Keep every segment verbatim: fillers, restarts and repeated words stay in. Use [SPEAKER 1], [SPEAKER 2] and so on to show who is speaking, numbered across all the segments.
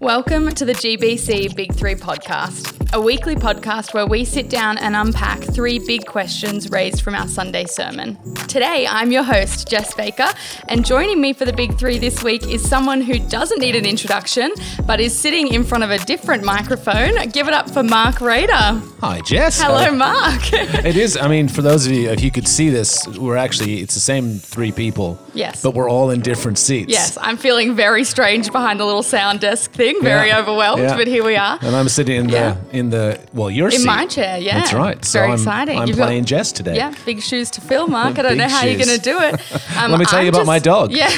[SPEAKER 1] Welcome to the G B C Big Three podcast, a weekly podcast where we sit down and unpack three big questions raised from our Sunday sermon. Today, I'm your host, Jess Baker, and joining me for the Big Three this week is someone who doesn't need an introduction, but is sitting in front of a different microphone. Give it up for Mark Rader.
[SPEAKER 2] Hi, Jess.
[SPEAKER 1] Hello,
[SPEAKER 2] Hi.
[SPEAKER 1] Mark.
[SPEAKER 2] It is, I mean, for those of you, if you could see this, we're actually, it's the same three people.
[SPEAKER 1] Yes.
[SPEAKER 2] But we're all in different seats.
[SPEAKER 1] Yes, I'm feeling very strange behind the little sound desk thing, very
[SPEAKER 2] Yeah.
[SPEAKER 1] overwhelmed,
[SPEAKER 2] Yeah.
[SPEAKER 1] but here we are.
[SPEAKER 2] And I'm sitting in the,
[SPEAKER 1] Yeah.
[SPEAKER 2] in the, well, your
[SPEAKER 1] In
[SPEAKER 2] seat.
[SPEAKER 1] my chair, yeah.
[SPEAKER 2] That's right. So
[SPEAKER 1] Very
[SPEAKER 2] I'm,
[SPEAKER 1] exciting.
[SPEAKER 2] I'm
[SPEAKER 1] You've
[SPEAKER 2] playing
[SPEAKER 1] got-
[SPEAKER 2] Jess today.
[SPEAKER 1] Yeah, big shoes to fill, Mark. I don't
[SPEAKER 2] Big
[SPEAKER 1] know how you're
[SPEAKER 2] shoes.
[SPEAKER 1] going to do it. Um,
[SPEAKER 2] Let me tell
[SPEAKER 1] I'm
[SPEAKER 2] you about
[SPEAKER 1] just-
[SPEAKER 2] my dog.
[SPEAKER 1] Yeah.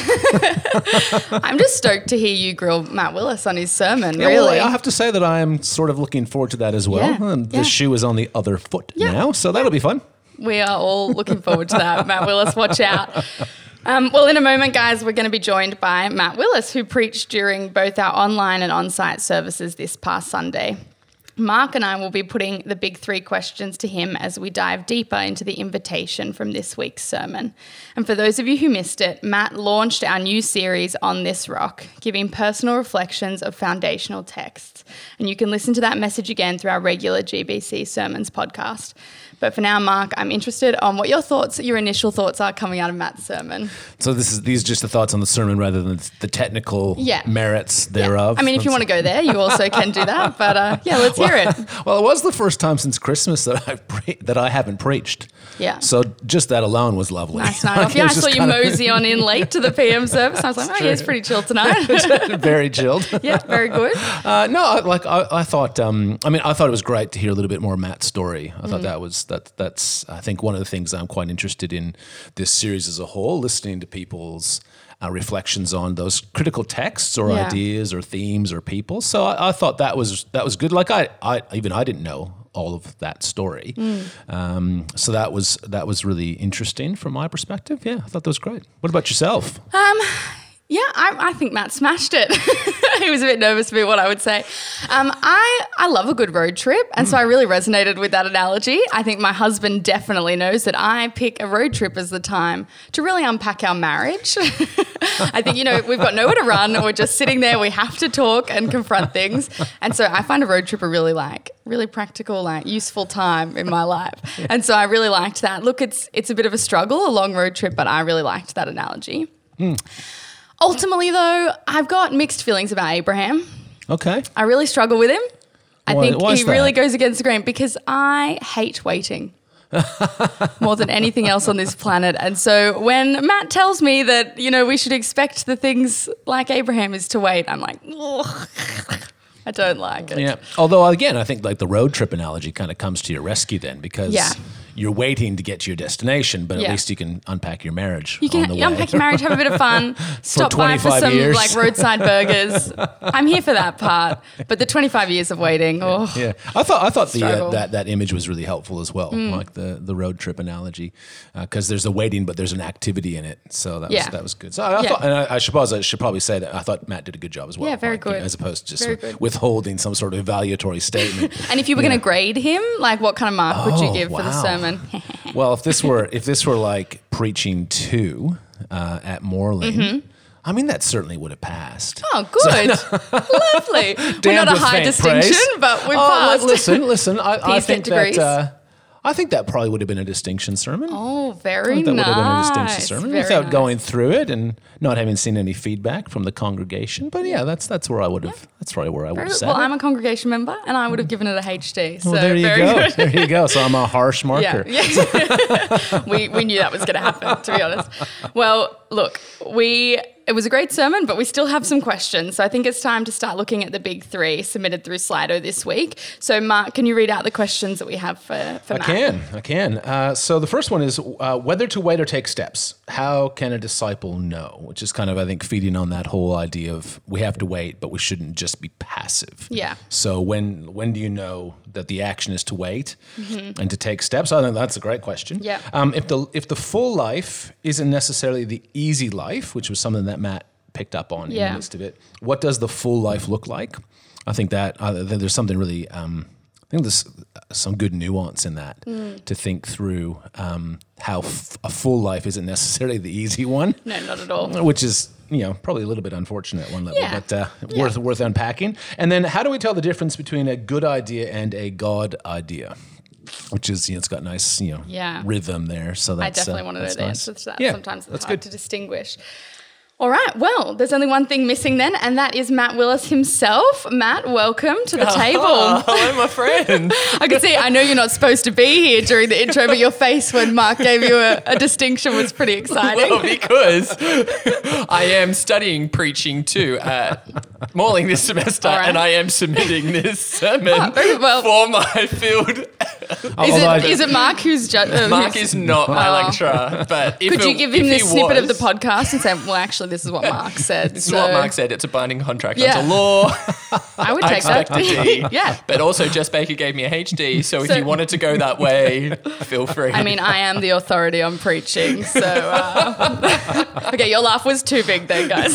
[SPEAKER 1] I'm just stoked to hear you grill Matt Willis on his sermon,
[SPEAKER 2] Yeah,
[SPEAKER 1] really.
[SPEAKER 2] well, I have to say that I am sort of looking forward to that as well.
[SPEAKER 1] Yeah,
[SPEAKER 2] And the
[SPEAKER 1] yeah.
[SPEAKER 2] shoe is on the other foot
[SPEAKER 1] Yeah.
[SPEAKER 2] now, so that'll be fun.
[SPEAKER 1] We are all looking forward to that. Matt Willis, watch out. Um, well, in a moment, guys, we're going to be joined by Matt Willis, who preached during both our online and on-site services this past Sunday. Mark and I will be putting the big three questions to him as we dive deeper into the invitation from this week's sermon. And for those of you who missed it, Matt launched our new series On This Rock, giving personal reflections of foundational texts. And you can listen to that message again through our regular G B C Sermons podcast. But for now, Mark, I'm interested on what your thoughts, your initial thoughts are coming out of Matt's sermon.
[SPEAKER 2] So this is these are just the thoughts on the sermon rather than the technical
[SPEAKER 1] Yeah.
[SPEAKER 2] merits thereof.
[SPEAKER 1] I mean, if you want to go there, you also can do that. But uh, yeah, let's hear it.
[SPEAKER 2] Well, it was the first time since Christmas that I've pre- that I haven't preached.
[SPEAKER 1] Yeah.
[SPEAKER 2] So just that alone was lovely.
[SPEAKER 1] Nice night
[SPEAKER 2] Like,
[SPEAKER 1] off.
[SPEAKER 2] it
[SPEAKER 1] Yeah, I
[SPEAKER 2] was
[SPEAKER 1] saw
[SPEAKER 2] just
[SPEAKER 1] you
[SPEAKER 2] kind of-
[SPEAKER 1] mosey on in late to the P M service. I was like, oh, yeah, it's pretty chill tonight.
[SPEAKER 2] very chilled.
[SPEAKER 1] Yeah, very good.
[SPEAKER 2] Uh, no, I- like I, I thought. Um, I mean, I thought it was great to hear a little bit more of Matt's story. I
[SPEAKER 1] Mm.
[SPEAKER 2] thought that was that. That's I think one of the things I'm quite interested in this series as a whole, listening to people's uh, reflections on those critical texts or
[SPEAKER 1] Yeah.
[SPEAKER 2] ideas or themes or people. So I, I thought that was that was good. Like I, I even I didn't know all of that story.
[SPEAKER 1] Mm.
[SPEAKER 2] Um, so that was that was really interesting from my perspective. Yeah, I thought that was great. What about yourself?
[SPEAKER 1] Um, yeah, I, I think Matt smashed it. He was a bit nervous about what I would say. Um, I, I love a good road trip, and so I really resonated with that analogy. I think my husband definitely knows that I pick a road trip as the time to really unpack our marriage. I think, you know, we've got nowhere to run. We're just sitting there. We have to talk and confront things. And so I find a road trip a really like, really practical, like useful time in my life. And so I really liked that. Look, it's it's a bit of a struggle, a long road trip, but I really liked that analogy.
[SPEAKER 2] Mm.
[SPEAKER 1] Ultimately, though, I've got mixed feelings about Abraham.
[SPEAKER 2] Okay.
[SPEAKER 1] I really struggle with him. I
[SPEAKER 2] Why-
[SPEAKER 1] think
[SPEAKER 2] why is
[SPEAKER 1] he really
[SPEAKER 2] that?
[SPEAKER 1] goes against the grain because I hate waiting more than anything else on this planet. And so when Matt tells me that, you know, we should expect the things like Abraham is to wait, I'm like, ugh, I don't like it.
[SPEAKER 2] Yeah. Although again, I think like the road trip analogy kind of comes to your rescue then because
[SPEAKER 1] Yeah.
[SPEAKER 2] you're waiting to get to your destination, but
[SPEAKER 1] Yeah.
[SPEAKER 2] at least you can unpack your marriage.
[SPEAKER 1] You can
[SPEAKER 2] on the way.
[SPEAKER 1] unpack your marriage, have a bit of fun, stop by for
[SPEAKER 2] twenty-five
[SPEAKER 1] some
[SPEAKER 2] years.
[SPEAKER 1] like roadside burgers. I'm here for that part, but the twenty-five years of waiting, oh,
[SPEAKER 2] Yeah, I thought I thought the
[SPEAKER 1] Struggle.
[SPEAKER 2] uh, that that image was really helpful as well, like the the road trip analogy, because there's a waiting, but there's an activity in it. So that was
[SPEAKER 1] Yeah.
[SPEAKER 2] that was good. So I, I
[SPEAKER 1] Yeah.
[SPEAKER 2] thought, and I, I suppose I should probably say that I thought Matt did a good job as well.
[SPEAKER 1] Yeah, very
[SPEAKER 2] like, you know,
[SPEAKER 1] good.
[SPEAKER 2] as opposed to just
[SPEAKER 1] Very
[SPEAKER 2] sort of
[SPEAKER 1] good.
[SPEAKER 2] withholding some sort of evaluatory statement.
[SPEAKER 1] And if you were going to grade him, like what kind of mark would you
[SPEAKER 2] Oh,
[SPEAKER 1] give for the
[SPEAKER 2] wow.
[SPEAKER 1] sermon?
[SPEAKER 2] Well, if this were if this were like preaching two uh, at Moreland, I mean that certainly would have passed.
[SPEAKER 1] Oh, good. Lovely. We're
[SPEAKER 2] Damned
[SPEAKER 1] not a
[SPEAKER 2] with
[SPEAKER 1] high
[SPEAKER 2] faint
[SPEAKER 1] distinction,
[SPEAKER 2] praise.
[SPEAKER 1] but we've
[SPEAKER 2] Oh,
[SPEAKER 1] passed.
[SPEAKER 2] li- listen, listen. I, I
[SPEAKER 1] Please get
[SPEAKER 2] think that
[SPEAKER 1] degrees.
[SPEAKER 2] uh, I think that probably would have been a distinction sermon.
[SPEAKER 1] Oh,
[SPEAKER 2] I
[SPEAKER 1] very
[SPEAKER 2] think that
[SPEAKER 1] nice.
[SPEAKER 2] would have been a distinction sermon
[SPEAKER 1] Very
[SPEAKER 2] without
[SPEAKER 1] nice.
[SPEAKER 2] going through it and not having seen any feedback from the congregation. But yeah, that's that's where I would have. That's probably where I would
[SPEAKER 1] Very
[SPEAKER 2] have
[SPEAKER 1] good.
[SPEAKER 2] said
[SPEAKER 1] Well,
[SPEAKER 2] it.
[SPEAKER 1] I'm a congregation member, and I would have given it a H D. So
[SPEAKER 2] Well, there you
[SPEAKER 1] very
[SPEAKER 2] go.
[SPEAKER 1] good.
[SPEAKER 2] There you go. So I'm a harsh marker.
[SPEAKER 1] Yeah, yeah. we we knew that was going to happen, to be honest. Well, look, we it was a great sermon, but we still have some questions. So I think it's time to start looking at the big three submitted through Slido this week. So Mark, can you read out the questions that we have for, for
[SPEAKER 2] I
[SPEAKER 1] Matt?
[SPEAKER 2] can. I can. Uh, so the first one is uh, whether to wait or take steps. How can a disciple know? Which is kind of, I think, feeding on that whole idea of we have to wait, but we shouldn't just be passive.
[SPEAKER 1] Yeah.
[SPEAKER 2] So when when do you know that the action is to wait and to take steps? I think that's a great question.
[SPEAKER 1] Yeah.
[SPEAKER 2] Um, if the if the full life isn't necessarily the easy life, which was something that Matt picked up on in
[SPEAKER 1] Yeah.
[SPEAKER 2] the midst of it, what does the full life look like? I think that uh, there's something really um, think there's some good nuance in that mm. to think through um, how f- a full life isn't necessarily the easy one.
[SPEAKER 1] No, not at all.
[SPEAKER 2] Which is, you know, probably a little bit unfortunate at one level,
[SPEAKER 1] yeah.
[SPEAKER 2] but uh,
[SPEAKER 1] yeah.
[SPEAKER 2] worth worth unpacking. And then how do we tell the difference between a good idea and a God idea? Which is, you know, it's got nice, you know,
[SPEAKER 1] yeah.
[SPEAKER 2] rhythm there. So that's
[SPEAKER 1] I definitely
[SPEAKER 2] uh,
[SPEAKER 1] want to know the
[SPEAKER 2] nice.
[SPEAKER 1] answer to that.
[SPEAKER 2] Yeah,
[SPEAKER 1] Sometimes it's
[SPEAKER 2] that's
[SPEAKER 1] hard
[SPEAKER 2] good.
[SPEAKER 1] to distinguish. All right. Well, there's only one thing missing then, and that is Matt Willis himself. Matt, welcome to the table.
[SPEAKER 3] Oh, hello, my friend.
[SPEAKER 1] I can see, I know you're not supposed to be here during the intro, but your face when Mark gave you a, a distinction was pretty exciting.
[SPEAKER 3] Well, because I am studying preaching too at Morling this semester, right. and I am submitting this sermon oh, very well. for my field.
[SPEAKER 1] Oh, is, it, is it Mark who's ju- uh,
[SPEAKER 3] Mark
[SPEAKER 1] who's,
[SPEAKER 3] is not my oh. lecturer, but if
[SPEAKER 1] could you
[SPEAKER 3] it,
[SPEAKER 1] give him this snippet
[SPEAKER 3] was,
[SPEAKER 1] of the podcast and say, well, actually, this is what Mark said.
[SPEAKER 3] This
[SPEAKER 1] so.
[SPEAKER 3] is what Mark said. It's a binding contract
[SPEAKER 1] yeah.
[SPEAKER 3] under law.
[SPEAKER 1] I would
[SPEAKER 3] I
[SPEAKER 1] take
[SPEAKER 3] expect
[SPEAKER 1] that.
[SPEAKER 3] a D.
[SPEAKER 1] yeah.
[SPEAKER 3] But also, Jess Baker gave me a H D, so, so if you wanted to go that way, feel free.
[SPEAKER 1] I mean, I am the authority on preaching, so... Uh, okay, your laugh was too big then, guys.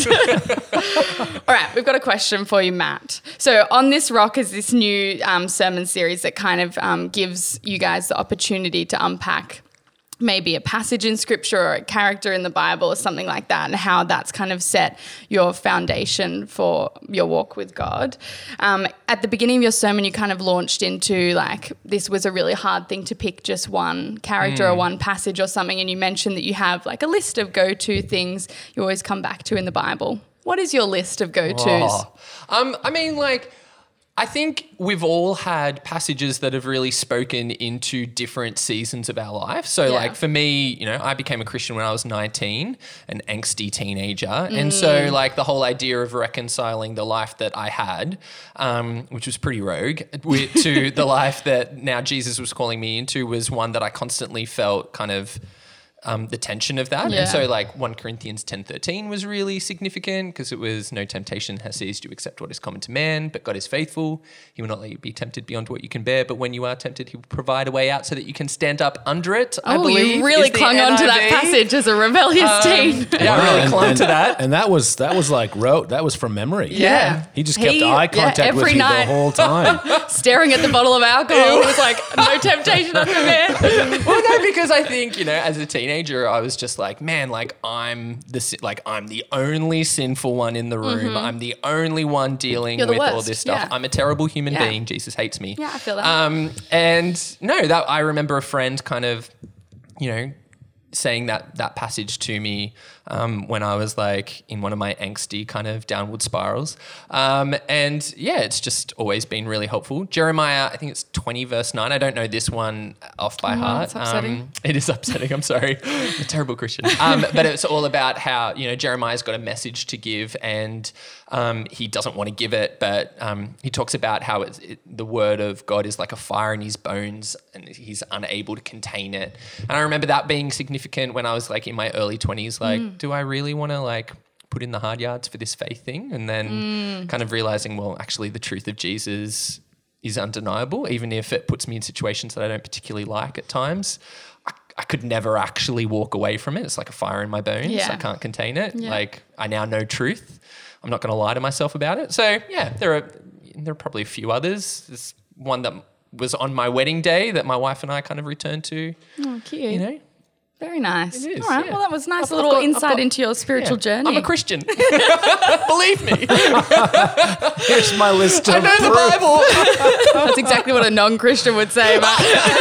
[SPEAKER 1] All right, we've got a question for you, Matt. So On This Rock is this new um, sermon series that kind of um, gives you guys the opportunity to unpack maybe a passage in scripture or a character in the Bible or something like that, and how that's kind of set your foundation for your walk with God. Um, at the beginning of your sermon, you kind of launched into like, this was a really hard thing to pick just one character mm. or one passage or something, and you mentioned that you have like a list of go-to things you always come back to in the Bible. What is your list of go-tos?
[SPEAKER 3] Oh. Um, I mean, like, I think we've all had passages that have really spoken into different seasons of our life. So yeah. like for me, you know, I became a Christian when I was nineteen, an angsty teenager. Mm. And so like the whole idea of reconciling the life that I had, um, which was pretty rogue, with, to the life that now Jesus was calling me into was one that I constantly felt kind of Um, the tension of that.
[SPEAKER 1] Yeah.
[SPEAKER 3] And so like First Corinthians ten thirteen was really significant because it was no temptation has seized you except what is common to man, but God is faithful. He will not let you be tempted beyond what you can bear, but when you are tempted, he will provide a way out so that you can stand up under it,
[SPEAKER 1] oh,
[SPEAKER 3] I believe.
[SPEAKER 1] You really clung on to that passage as a rebellious
[SPEAKER 3] um,
[SPEAKER 1] teen.
[SPEAKER 3] Yeah, I really
[SPEAKER 2] and,
[SPEAKER 3] clung
[SPEAKER 2] and,
[SPEAKER 3] to that.
[SPEAKER 2] And that was that was like wrote, that was from memory.
[SPEAKER 3] Yeah.
[SPEAKER 2] He just kept
[SPEAKER 1] He-
[SPEAKER 2] eye contact
[SPEAKER 1] yeah,
[SPEAKER 2] with
[SPEAKER 1] every
[SPEAKER 2] you
[SPEAKER 1] night.
[SPEAKER 2] the whole time.
[SPEAKER 1] Staring at the bottle of alcohol. It was like, no temptation under there.
[SPEAKER 3] Well, no, because I think, you know, as a teenager, I was just like, man, like I'm the si- like I'm the only sinful one in the room.
[SPEAKER 1] Mm-hmm.
[SPEAKER 3] I'm the only one dealing
[SPEAKER 1] You're the
[SPEAKER 3] with all
[SPEAKER 1] worst,
[SPEAKER 3] this stuff.
[SPEAKER 1] yeah.
[SPEAKER 3] I'm a terrible human
[SPEAKER 1] Yeah.
[SPEAKER 3] being. Jesus hates me.
[SPEAKER 1] Yeah, I feel that.
[SPEAKER 3] Um, and no, that I remember a friend kind of, you know, saying that that passage to me um, when I was like in one of my angsty kind of downward spirals. Um, and yeah, it's just always been really helpful. Jeremiah, I think it's twenty verse nine. I don't know this one off by
[SPEAKER 1] Oh,
[SPEAKER 3] heart.
[SPEAKER 1] it's upsetting.
[SPEAKER 3] Um, it is upsetting. I'm sorry. I'm a terrible Christian. Um, but it's all about how, you know, Jeremiah's got a message to give and um, he doesn't want to give it, but um, he talks about how it's, it, the word of God is like a fire in his bones and he's unable to contain it. And I remember that being significant when I was like in my early twenties, like, mm. do I really want to like put in the hard yards for this faith thing? And then mm. kind of realizing, well, actually the truth of Jesus is undeniable, even if it puts me in situations that I don't particularly like at times. I, I could never actually walk away from it. It's like a fire in my bones.
[SPEAKER 1] Yeah.
[SPEAKER 3] I can't contain it.
[SPEAKER 1] Yeah.
[SPEAKER 3] Like I now know truth. I'm not going to lie to myself about it. So yeah, there are there are probably a few others. There's one that was on my wedding day that my wife and I kind of returned to.
[SPEAKER 1] Oh, cute.
[SPEAKER 3] You know,
[SPEAKER 1] very nice.
[SPEAKER 3] It is,
[SPEAKER 1] All right.
[SPEAKER 3] yeah.
[SPEAKER 1] Well, that was nice.
[SPEAKER 3] I've-
[SPEAKER 1] a little
[SPEAKER 3] I've got- I've
[SPEAKER 1] insight
[SPEAKER 3] got-
[SPEAKER 1] into your spiritual
[SPEAKER 3] yeah.
[SPEAKER 1] journey.
[SPEAKER 3] I'm a Christian. Believe me.
[SPEAKER 2] Here's my list of
[SPEAKER 3] I know the
[SPEAKER 2] proof.
[SPEAKER 3] Bible.
[SPEAKER 1] That's exactly what a non-Christian would say, Matt.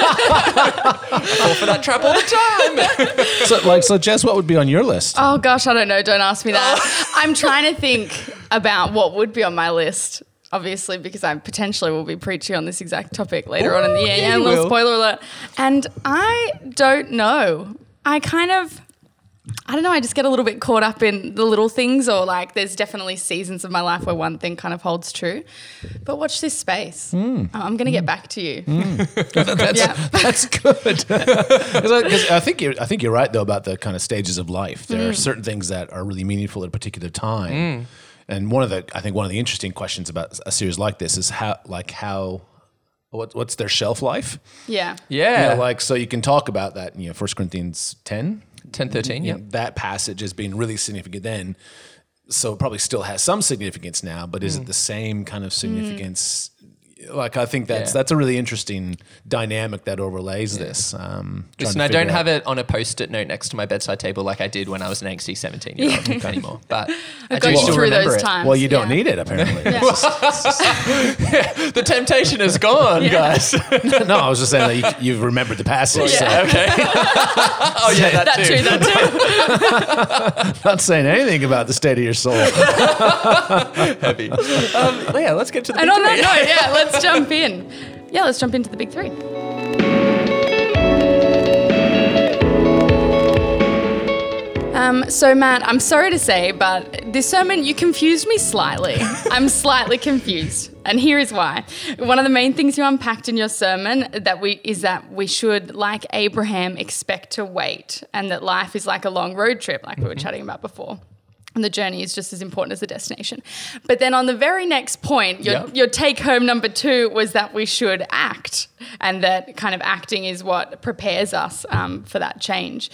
[SPEAKER 3] I fall for that trap all the time.
[SPEAKER 2] So, like, so Jess, what would be on your list?
[SPEAKER 1] Oh gosh, I don't know. Don't ask me that. I'm trying to think about what would be on my list. Obviously, because I potentially will be preaching on this exact topic later
[SPEAKER 3] Ooh,
[SPEAKER 1] on in the year.
[SPEAKER 3] yeah,
[SPEAKER 1] Yeah, a
[SPEAKER 3] you
[SPEAKER 1] little
[SPEAKER 3] will.
[SPEAKER 1] spoiler alert. And I don't know. I kind of, I don't know. I just get a little bit caught up in the little things, or like there's definitely seasons of my life where one thing kind of holds true. But watch this space.
[SPEAKER 2] Mm.
[SPEAKER 1] I'm going to get back to you.
[SPEAKER 2] That's,
[SPEAKER 1] Yeah.
[SPEAKER 2] that's good. Because I, I think you're, I think you're right though about the kind of stages of life. There are certain things that are really meaningful at a particular time. And one of the, I think one of the interesting questions about a series like this is how, like how, what, what's their shelf life?
[SPEAKER 1] Yeah.
[SPEAKER 3] Yeah.
[SPEAKER 2] You know, like, so you can talk about that, you know, First Corinthians ten.
[SPEAKER 3] ten thirteen,
[SPEAKER 2] You
[SPEAKER 3] yeah.
[SPEAKER 2] know, that passage has been really significant then. So it probably still has some significance now, but is it the same kind of significance like I think that's
[SPEAKER 3] Yeah.
[SPEAKER 2] that's a really interesting dynamic that overlays this. Um, trying
[SPEAKER 3] Listen,
[SPEAKER 2] to
[SPEAKER 3] I don't
[SPEAKER 2] figure
[SPEAKER 3] have
[SPEAKER 2] out-
[SPEAKER 3] it on a post-it note next to my bedside table like I did when I was an angsty seventeen-year-old anymore. But I
[SPEAKER 1] Got
[SPEAKER 3] do
[SPEAKER 1] you
[SPEAKER 3] still
[SPEAKER 1] through
[SPEAKER 3] remember
[SPEAKER 1] those
[SPEAKER 3] it.
[SPEAKER 1] times.
[SPEAKER 2] Well, you don't
[SPEAKER 1] yeah.
[SPEAKER 2] need it apparently.
[SPEAKER 3] The temptation is gone, guys.
[SPEAKER 2] No, I was just saying that you, you've remembered the passage.
[SPEAKER 1] Yeah.
[SPEAKER 2] So
[SPEAKER 3] Okay. Oh yeah, that,
[SPEAKER 1] That
[SPEAKER 3] too.
[SPEAKER 1] too, that too.
[SPEAKER 2] not saying anything about the state of your soul.
[SPEAKER 3] Heavy. Um, yeah, let's get to the
[SPEAKER 1] And
[SPEAKER 3] big
[SPEAKER 1] on that
[SPEAKER 3] three.
[SPEAKER 1] note, yeah, let's jump in. Yeah, let's jump into the big three. Um, so, Matt, I'm sorry to say, but this sermon, you confused me slightly. I'm slightly confused. And here is why. One of the main things you unpacked in your sermon that we is that we should, like Abraham, expect to wait, and that life is like a long road trip, like we were chatting about before. And the journey is just as important as the destination. But then on the very next point, your,
[SPEAKER 3] Yep.
[SPEAKER 1] your take home number two was that we should act, and that kind of acting is what prepares us um, for that change.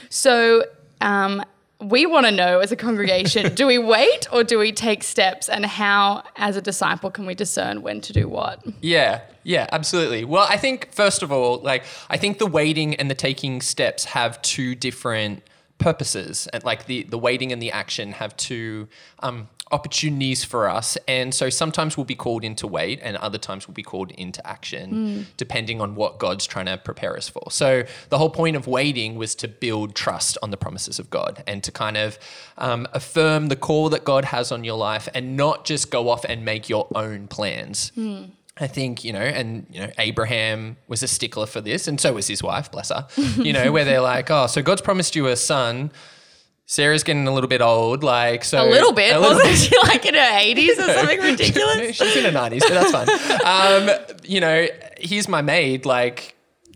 [SPEAKER 1] So um, we want to know as a congregation, do we wait or do we take steps, and how as a disciple can we discern when to do what?
[SPEAKER 3] Yeah, yeah, absolutely. Well, I think first of all, like I think the waiting and the taking steps have two different purposes, and like the the waiting and the action have two um, opportunities for us. And so sometimes we'll be called into wait, and other times we'll be called into action,
[SPEAKER 1] Mm.
[SPEAKER 3] depending on what God's trying to prepare us for. So the whole point of waiting was to build trust on the promises of God, and to kind of um, affirm the call that God has on your life, and not just go off and make your own plans.
[SPEAKER 1] Mm.
[SPEAKER 3] I think, you know, and, you know, Abraham was a stickler for this, and so was his wife, bless her, you know, where they're like, oh, so God's promised you a son. Sarah's getting a little bit old, like, so.
[SPEAKER 1] A little bit,
[SPEAKER 3] a little
[SPEAKER 1] wasn't she like in her eighties or something ridiculous?
[SPEAKER 3] She's in her nineties, but that's fine. Um, you know, here's my maid, like,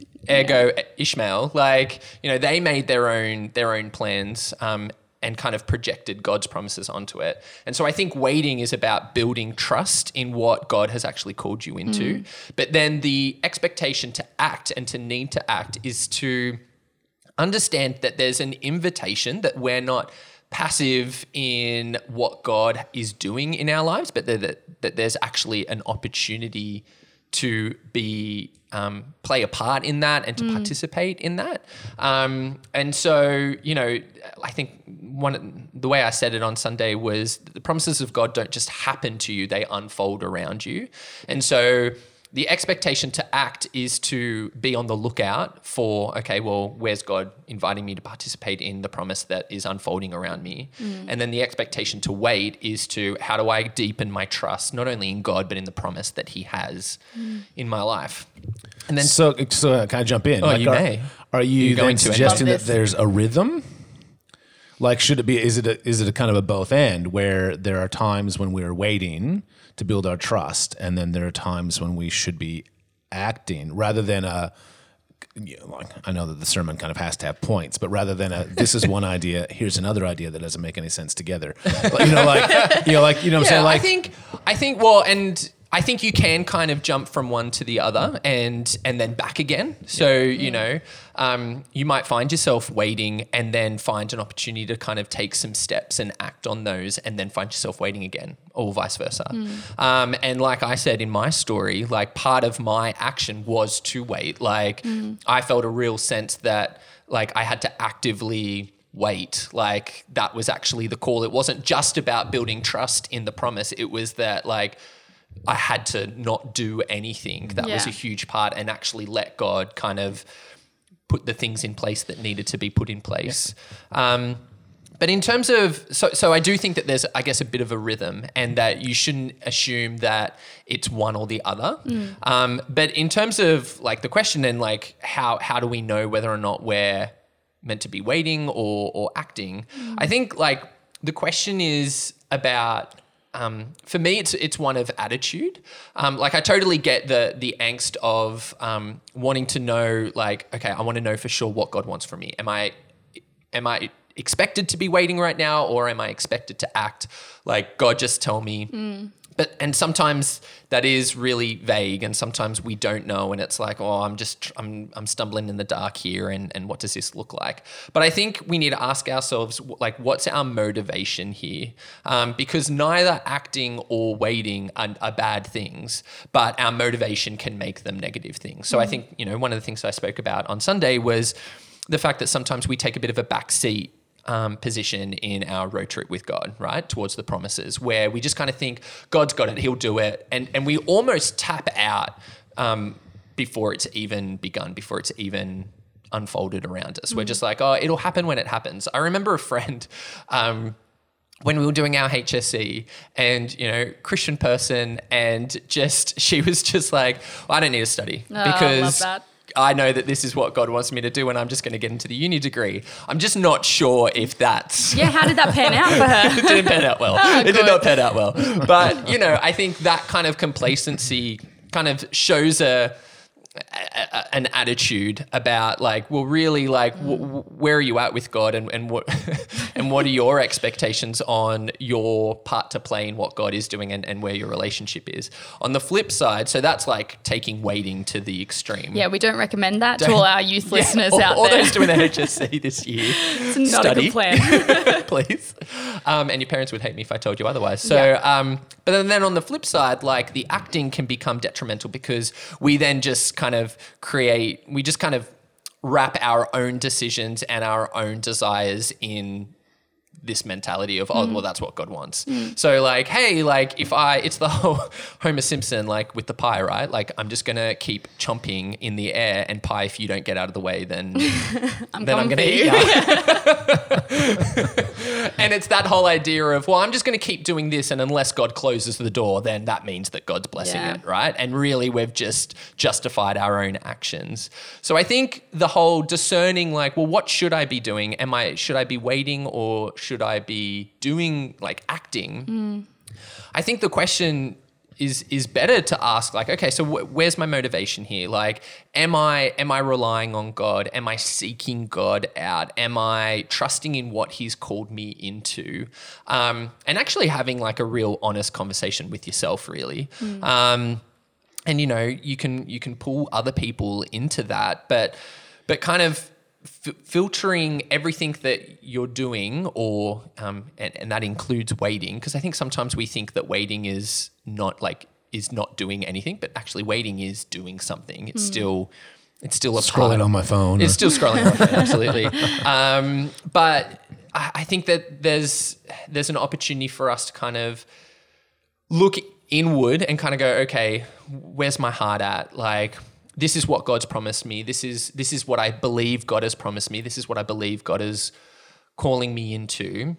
[SPEAKER 3] ergo Ishmael, like, you know, they made their own, their own plans, um, and kind of projected God's promises onto it. And so I think waiting is about building trust in what God has actually called you into. But then the expectation to act and to need to act is to understand that there's an invitation, that we're not passive in what God is doing in our lives, but that, that, that there's actually an opportunity to be um, play a part in that and to
[SPEAKER 1] Mm.
[SPEAKER 3] participate in that. Um, and so, you know, I think one the way I said it on Sunday was the promises of God don't just happen to you, they unfold around you. And so the expectation to act is to be on the lookout for, okay, well, where's God inviting me to participate in the promise that is unfolding around me? Mm. And then the expectation to wait is to, how do I deepen my trust, not only in God, but in the promise that he has mm. in my life? And then,
[SPEAKER 2] So, so uh, can I jump in?
[SPEAKER 3] Oh, you
[SPEAKER 2] are,
[SPEAKER 3] may.
[SPEAKER 2] Are you
[SPEAKER 3] You're going
[SPEAKER 2] then
[SPEAKER 3] to
[SPEAKER 2] suggesting
[SPEAKER 1] Love
[SPEAKER 2] that
[SPEAKER 1] this.
[SPEAKER 2] there's a rhythm? Like, should it be? Is it a, is it a kind of a both end, where there are times when we're waiting to build our trust, and then there are times when we should be acting, rather than a. You know, like, I know that the sermon kind of has to have points, but rather than a, this is one idea, here's another idea that doesn't make any sense together. But, you know, like you know, like you know, what I'm
[SPEAKER 3] yeah,
[SPEAKER 2] saying, like
[SPEAKER 3] I think, I think, well, and I think you can kind of jump from one to the other and and then back again. So, you know, um, you might find yourself waiting and then find an opportunity to kind of take some steps and act on those, and then find yourself waiting again, or vice versa. Mm. Um, and like I said in my story, like part of my action was to wait. Like mm. I felt a real sense that like I had to actively wait. Like that was actually the call. It wasn't just about building trust in the promise. It was that like, I had to not do anything. That
[SPEAKER 1] yeah.
[SPEAKER 3] was a huge part, and actually let God kind of put the things in place that needed to be put in place. Yeah. Um, but in terms of, so so I do think that there's, I guess, a bit of a rhythm, and that you shouldn't assume that it's one or the other. Mm. Um, but in terms of like the question and like how how do we know whether or not we're meant to be waiting or or acting? Mm. I think like the question is about, Um, for me, it's it's one of attitude. Um, like I totally get the the angst of um, wanting to know, like, okay, I want to know for sure what God wants from me. Am I am I expected to be waiting right now, or am I expected to act? Like God, just tell me. Mm. But and sometimes that is really vague, and sometimes we don't know, and it's like, oh, I'm just I'm I'm stumbling in the dark here, and and what does this look like? But I think we need to ask ourselves, like, what's our motivation here? Um, because neither acting or waiting are, are bad things, but our motivation can make them negative things. So mm. I think, you know, one of the things I spoke about on Sunday was the fact that sometimes we take a bit of a back seat Um, position in our road trip with God, right, towards the promises, where we just kind of think God's got it, he'll do it, and and we almost tap out um, before it's even begun, before it's even unfolded around us. Mm. We're just like, oh, it'll happen when it happens. I remember a friend um, when we were doing our H S C, and, you know, Christian person, and just she was just like, well, I don't need to study
[SPEAKER 1] oh,
[SPEAKER 3] because
[SPEAKER 1] love that.
[SPEAKER 3] I know that this is what God wants me to do, and I'm just going to get into the uni degree. I'm just not sure if that's...
[SPEAKER 1] Yeah, how did that pan out for her?
[SPEAKER 3] It didn't pan out well.
[SPEAKER 1] Oh,
[SPEAKER 3] it
[SPEAKER 1] good.
[SPEAKER 3] did not pan out well. But, you know, I think that kind of complacency kind of shows a... A, an attitude about, like, well, really, like, w- w- where are you at with God, and, and what and what are your expectations on your part to play in what God is doing, and, and where your relationship is. On the flip side, so that's like taking waiting to the extreme.
[SPEAKER 1] Yeah, we don't recommend that
[SPEAKER 3] Don't,
[SPEAKER 1] to all our youth
[SPEAKER 3] yeah,
[SPEAKER 1] listeners
[SPEAKER 3] all,
[SPEAKER 1] out
[SPEAKER 3] all
[SPEAKER 1] there.
[SPEAKER 3] those doing the H S C this year.
[SPEAKER 1] It's not
[SPEAKER 3] Study,
[SPEAKER 1] a good plan.
[SPEAKER 3] please. Um, and your parents would hate me if I told you otherwise. So,
[SPEAKER 1] Yeah.
[SPEAKER 3] um, but then, then on the flip side, like, the acting can become detrimental because we then just kind of create, we just kind of wrap our own decisions and our own desires in this mentality of, oh, mm. well, that's what God wants. Mm. So, like, hey, like, if I, it's the whole Homer Simpson, like, with the pie, right? Like, I'm just going to keep chomping in the air, and pie, if you don't get out of the way, then,
[SPEAKER 1] I'm
[SPEAKER 3] then I'm going to eat you. And it's that whole idea of, well, I'm just going to keep doing this, and unless God closes the door, then that means that God's blessing
[SPEAKER 1] Yeah.
[SPEAKER 3] it, right? And really, we've just justified our own actions. So I think the whole discerning, like, well, what should I be doing? Am I, should I be waiting, or should I be doing, like, acting? Mm. I think the question is is better to ask, like, okay, so wh- where's my motivation here? Like, am I am I relying on God? Am I seeking God out? Am I trusting in what He's called me into? Um, and actually having, like, a real honest conversation with yourself, really. Mm. Um, and you know, you can you can pull other people into that, but but kind of F- filtering everything that you're doing, or um, and, and that includes waiting, because I think sometimes we think that waiting is not like is not doing anything, but actually waiting is doing something. It's mm. still it's still a
[SPEAKER 2] scrolling
[SPEAKER 3] part.
[SPEAKER 2] on my phone.
[SPEAKER 3] It's still scrolling on my phone, absolutely. Um, but I, I think that there's there's an opportunity for us to kind of look inward and kind of go, okay, where's my heart at? Like, this is what God's promised me. This is this is what I believe God has promised me. This is what I believe God is calling me into.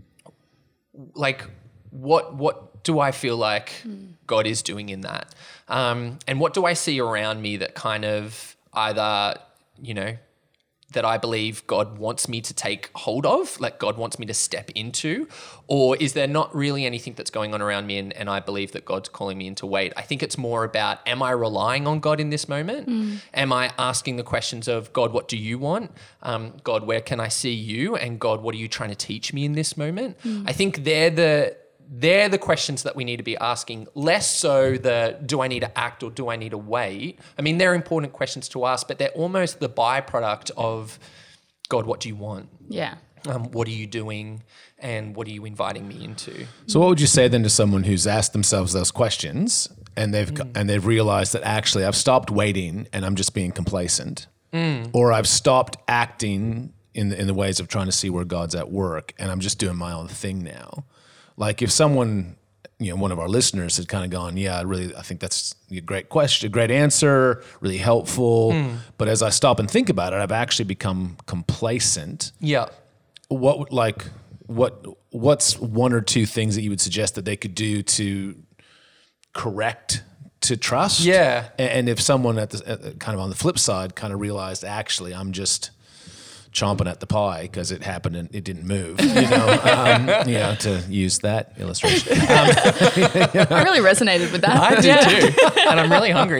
[SPEAKER 3] Like, what what do I feel like mm. God is doing in that? Um, and what do I see around me that kind of either, you know, that I believe God wants me to take hold of, like God wants me to step into? Or is there not really anything that's going on around me, and, and I believe that God's calling me into wait? I think it's more about, am I relying on God in this moment? Mm. Am I asking the questions of, God, what do you want? Um, God, where can I see you? And God, what are you trying to teach me in this moment? Mm. I think they're the they're the questions that we need to be asking, less so the, do I need to act or do I need to wait? I mean, they're important questions to ask, but they're almost the byproduct of, God, what do you want?
[SPEAKER 1] Yeah.
[SPEAKER 3] Um, what are you doing, and what are you inviting me into?
[SPEAKER 2] So what would you say then to someone who's asked themselves those questions, and they've mm. and they've realized that actually I've stopped waiting and I'm just being complacent, mm. or I've stopped acting in the, in the ways of trying to see where God's at work, and I'm just doing my own thing now? Like, if someone, you know, one of our listeners had kind of gone, yeah, really, I think that's a great question, a great answer, really helpful. Mm. But as I stop and think about it, I've actually become complacent.
[SPEAKER 3] Yeah.
[SPEAKER 2] What, like, what, what's one or two things that you would suggest that they could do to correct, to trust?
[SPEAKER 3] Yeah.
[SPEAKER 2] And if someone at the at, kind of on the flip side kind of realized, actually, I'm just chomping at the pie because it happened and it didn't move, you know, um, you know, to use that illustration. Um,
[SPEAKER 1] I really resonated with that.
[SPEAKER 3] I did yeah. too, and I'm really hungry.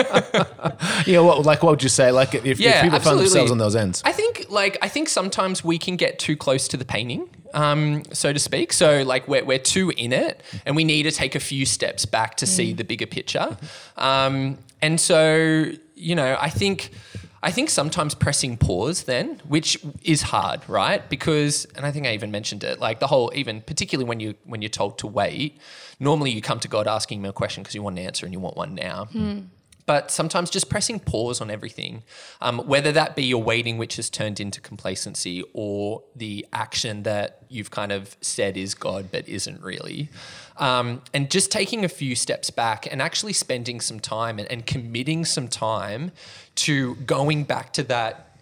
[SPEAKER 2] You know, what, like, what would you say? Like, if,
[SPEAKER 3] yeah,
[SPEAKER 2] if people
[SPEAKER 3] absolutely.
[SPEAKER 2] find themselves on those ends,
[SPEAKER 3] I think, like, I think sometimes we can get too close to the painting. um, so to speak. So like we're, we're too in it and we need to take a few steps back to see the bigger picture. Um, and so, you know, I think... I think sometimes pressing pause then, which is hard, right? Because, and I think I even mentioned it, like the whole, even particularly when you when you're told to wait, normally you come to God asking him a question because you want an answer and you want one now. Mm. But sometimes just pressing pause on everything, um, whether that be your waiting, which has turned into complacency, or the action that you've kind of said is God but isn't really. Um, and just taking a few steps back and actually spending some time and, and committing some time to going back to that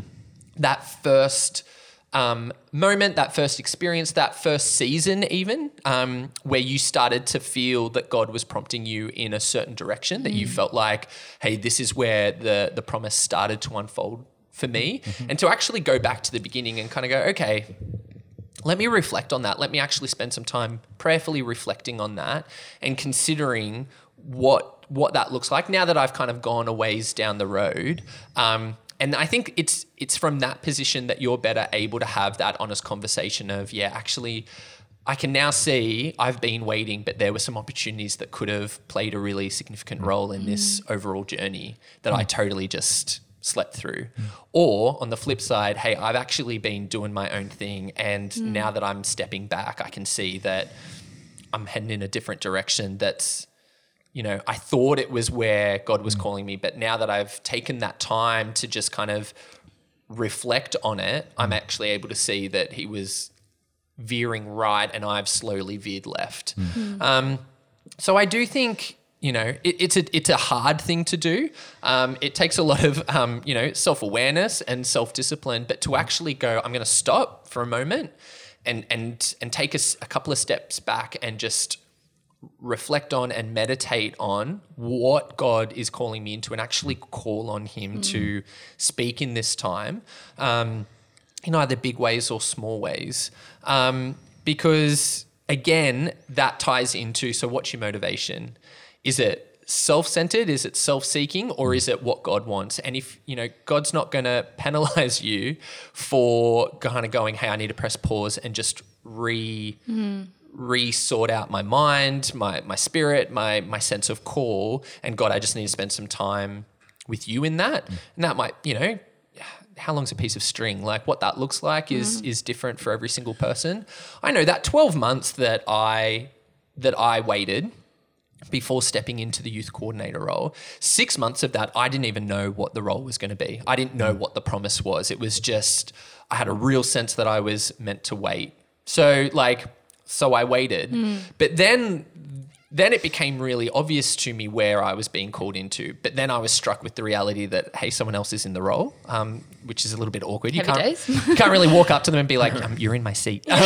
[SPEAKER 3] that first um, moment, that first experience, that first season even, um, where you started to feel that God was prompting you in a certain direction, that mm. you felt like, hey, this is where the, the promise started to unfold for me. Mm-hmm. And to actually go back to the beginning and kind of go, okay, let me reflect on that. Let me actually spend some time prayerfully reflecting on that and considering what what that looks like now that I've kind of gone a ways down the road. Um, and I think it's it's from that position that you're better able to have that honest conversation of, yeah, actually, I can now see I've been waiting, but there were some opportunities that could have played a really significant role in this mm. overall journey that mm. I totally just slept through. Mm. Or on the flip side, hey, I've actually been doing my own thing, and mm. now that I'm stepping back, I can see that I'm heading in a different direction that's, you know, I thought it was where God was mm. calling me, but now that I've taken that time to just kind of reflect on it, mm. I'm actually able to see that he was veering right and I've slowly veered left. Mm. Um, so I do think, you know, it, it's a it's a hard thing to do. Um, it takes a lot of, um, you know, self-awareness and self-discipline, but to actually go, I'm going to stop for a moment and and and take a, a couple of steps back and just reflect on and meditate on what God is calling me into and actually call on him mm. to speak in this time, um, in either big ways or small ways. Um, because again, that ties into, so what's your motivation? Is it self-centered? Is it self-seeking? Or is it what God wants? And if, you know, God's not going to penalize you for kind of going, hey, I need to press pause and just re... Mm. re-sort out my mind, my my spirit, my my sense of call, and God, I just need to spend some time with you in that. Mm. And that might, you know, how long's a piece of string? Like what that looks like is mm. is different for every single person. I know that twelve months that I that I waited before stepping into the youth coordinator role, six months of that, I didn't even know what the role was going to be. I didn't know what the promise was. It was just, I had a real sense that I was meant to wait. So like, So I waited, mm. but then then it became really obvious to me where I was being called into. But then I was struck with the reality that, hey, someone else is in the role, um, which is a little bit awkward. You
[SPEAKER 1] Heavy
[SPEAKER 3] can't
[SPEAKER 1] days.
[SPEAKER 3] you can't really walk up to them and be like, um, "You're in my seat." Um,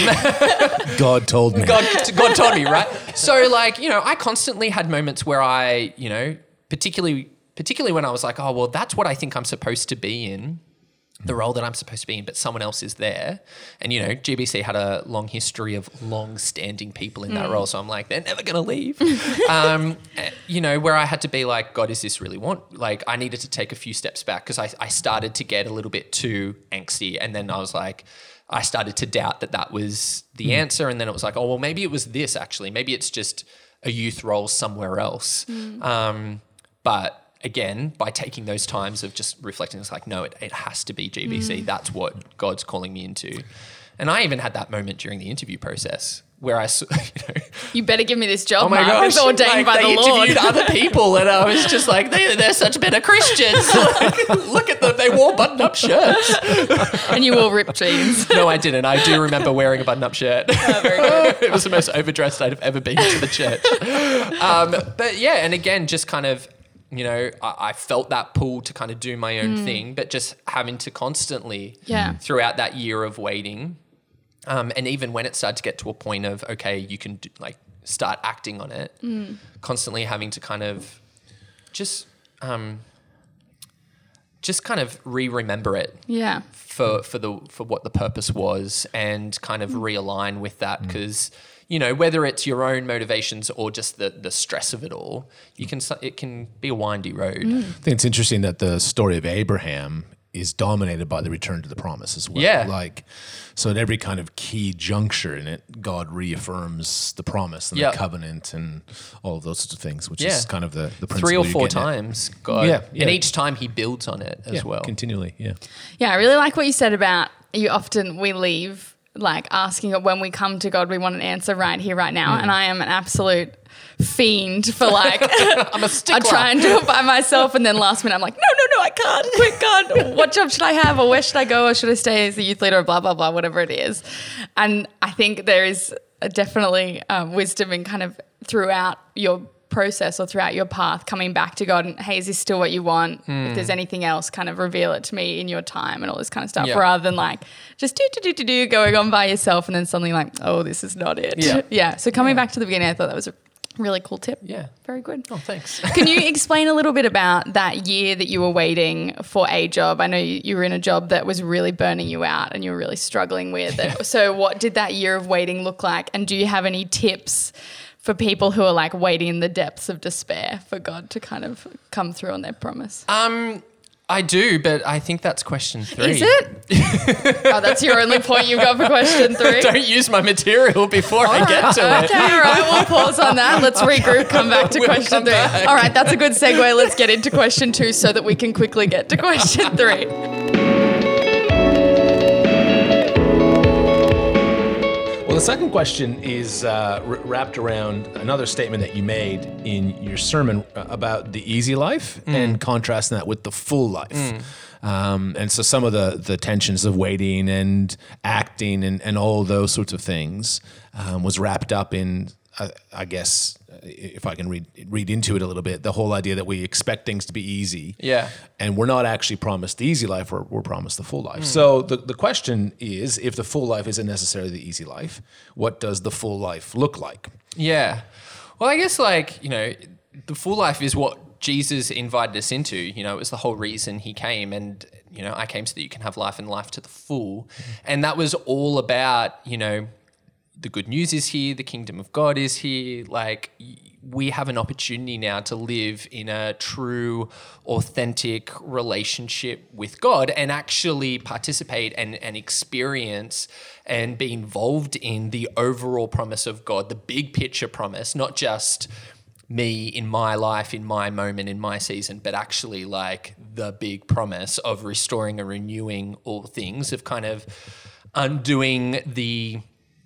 [SPEAKER 2] God told me.
[SPEAKER 3] God, God told me, right? So, like, you know, I constantly had moments where I, you know, particularly particularly when I was like, "Oh, well, that's what I think I'm supposed to be in." The role that I'm supposed to be in, but someone else is there. And, you know, G B C had a long history of long-standing people in that mm. role. So I'm like, they're never going to leave. um, you know, where I had to be like, God, is this really want? Like, I needed to take a few steps back because I, I started to get a little bit too angsty. And then I was like, I started to doubt that that was the mm. answer. And then it was like, oh, well, maybe it was this actually. Maybe it's just a youth role somewhere else. Mm. Um, but... Again, by taking those times of just reflecting, it's like, no, it, it has to be G B C. Mm. That's what God's calling me into. And I even had that moment during the interview process where I, you know,
[SPEAKER 1] you better give me this job.
[SPEAKER 3] Oh my
[SPEAKER 1] Mark.
[SPEAKER 3] gosh,
[SPEAKER 1] it's ordained
[SPEAKER 3] like,
[SPEAKER 1] by
[SPEAKER 3] they
[SPEAKER 1] the Lord.
[SPEAKER 3] Interviewed other people, and I was just like, they, they're such better Christians. Like, look at them; they wore button-up shirts,
[SPEAKER 1] and you wore ripped jeans.
[SPEAKER 3] No, I didn't. I do remember wearing a button-up shirt.
[SPEAKER 1] Oh, very good.
[SPEAKER 3] It was the most overdressed I'd have ever been to the church. Um, but yeah, and again, just kind of. You know, I, I felt that pull to kind of do my own mm. thing, but just having to constantly
[SPEAKER 1] yeah.
[SPEAKER 3] throughout that year of waiting, um, and even when it started to get to a point of, okay, you can do, like start acting on it, mm. constantly having to kind of just, um, just kind of re-remember it,
[SPEAKER 1] yeah,
[SPEAKER 3] for for the for what the purpose was, and kind of mm. realign with that because. Mm. You know, whether it's your own motivations or just the the stress of it all, you can it can be a windy road.
[SPEAKER 2] Mm. I think it's interesting that the story of Abraham is dominated by the return to the promise as well.
[SPEAKER 3] Yeah.
[SPEAKER 2] Like, so at every kind of key juncture in it, God reaffirms the promise and
[SPEAKER 3] Yep.
[SPEAKER 2] the covenant and all of those sorts of things, which
[SPEAKER 3] Yeah.
[SPEAKER 2] is kind of the, the principle
[SPEAKER 3] Three or
[SPEAKER 2] you're
[SPEAKER 3] four
[SPEAKER 2] getting at.
[SPEAKER 3] times, God.
[SPEAKER 2] Yeah, yeah.
[SPEAKER 3] And each time he builds on it as
[SPEAKER 2] Yeah,
[SPEAKER 3] well.
[SPEAKER 2] continually, yeah.
[SPEAKER 1] Yeah, I really like what you said about you often we leave like asking when we come to God, we want an answer right here, right now.
[SPEAKER 2] Mm.
[SPEAKER 1] And I am an absolute fiend for like,
[SPEAKER 3] I'm a
[SPEAKER 1] I
[SPEAKER 3] stickler.
[SPEAKER 1] try and do it by myself. And then last minute, I'm like, no, no, no, I can't. Quick, God, what job should I have? Or where should I go? Or should I stay as a youth leader or blah, blah, blah, whatever it is. And I think there is a definitely um, wisdom in kind of throughout your process or throughout your path coming back to God and, hey, is this still what you want? If there's anything else, kind of reveal it to me in your time and all this kind of stuff,
[SPEAKER 3] Yeah.
[SPEAKER 1] rather than like just do, do, do, do, do, going on by yourself and then suddenly like, oh, this is not it.
[SPEAKER 3] Yeah.
[SPEAKER 1] yeah. So coming back to the beginning, I thought that was a really cool tip.
[SPEAKER 3] Yeah.
[SPEAKER 1] Very good.
[SPEAKER 3] Oh, thanks.
[SPEAKER 1] Can you explain a little bit about that year that you were waiting for a job? I know you, you were in a job that was really burning you out and you were really struggling with it. So what did that year of waiting look like? And do you have any tips for people who are like waiting in the depths of despair for God to kind of come through on their promise?
[SPEAKER 3] Um, I do, but I think that's question three.
[SPEAKER 1] Is it? Oh, that's your only point you've got for question three?
[SPEAKER 3] Don't use my material before I get to it.
[SPEAKER 1] Okay, all right, we'll pause on that. Let's regroup, come back to
[SPEAKER 3] We'll
[SPEAKER 1] question
[SPEAKER 3] come
[SPEAKER 1] three.
[SPEAKER 3] back.
[SPEAKER 1] All right, that's a good segue. Let's get into question two so that we can quickly get to question three.
[SPEAKER 2] Well, the second question is uh, r- wrapped around another statement that you made in your sermon uh, about the easy life and contrasting that with the full life. Um, and so some of the, the tensions of waiting and acting and, and all those sorts of things um, was wrapped up in, uh, I guess, if I can read read into it a little bit, the whole idea that we expect things to be easy.
[SPEAKER 3] Yeah.
[SPEAKER 2] And we're not actually promised the easy life, we're, we're promised the full life. So the, the question is, if the full life isn't necessarily the easy life, what does the full life look like?
[SPEAKER 3] Yeah. Well, I guess like, you know, the full life is what Jesus invited us into. You know, it was the whole reason he came. And, you know, I came so that you can have life and life to the full. And that was all about, you know, the good news is here, the kingdom of God is here. Like, we have an opportunity now to live in a true, authentic relationship with God and actually participate and, and experience and be involved in the overall promise of God, the big picture promise, not just me in my life, in my moment, in my season, but actually like the big promise of restoring and renewing all things, of kind of undoing the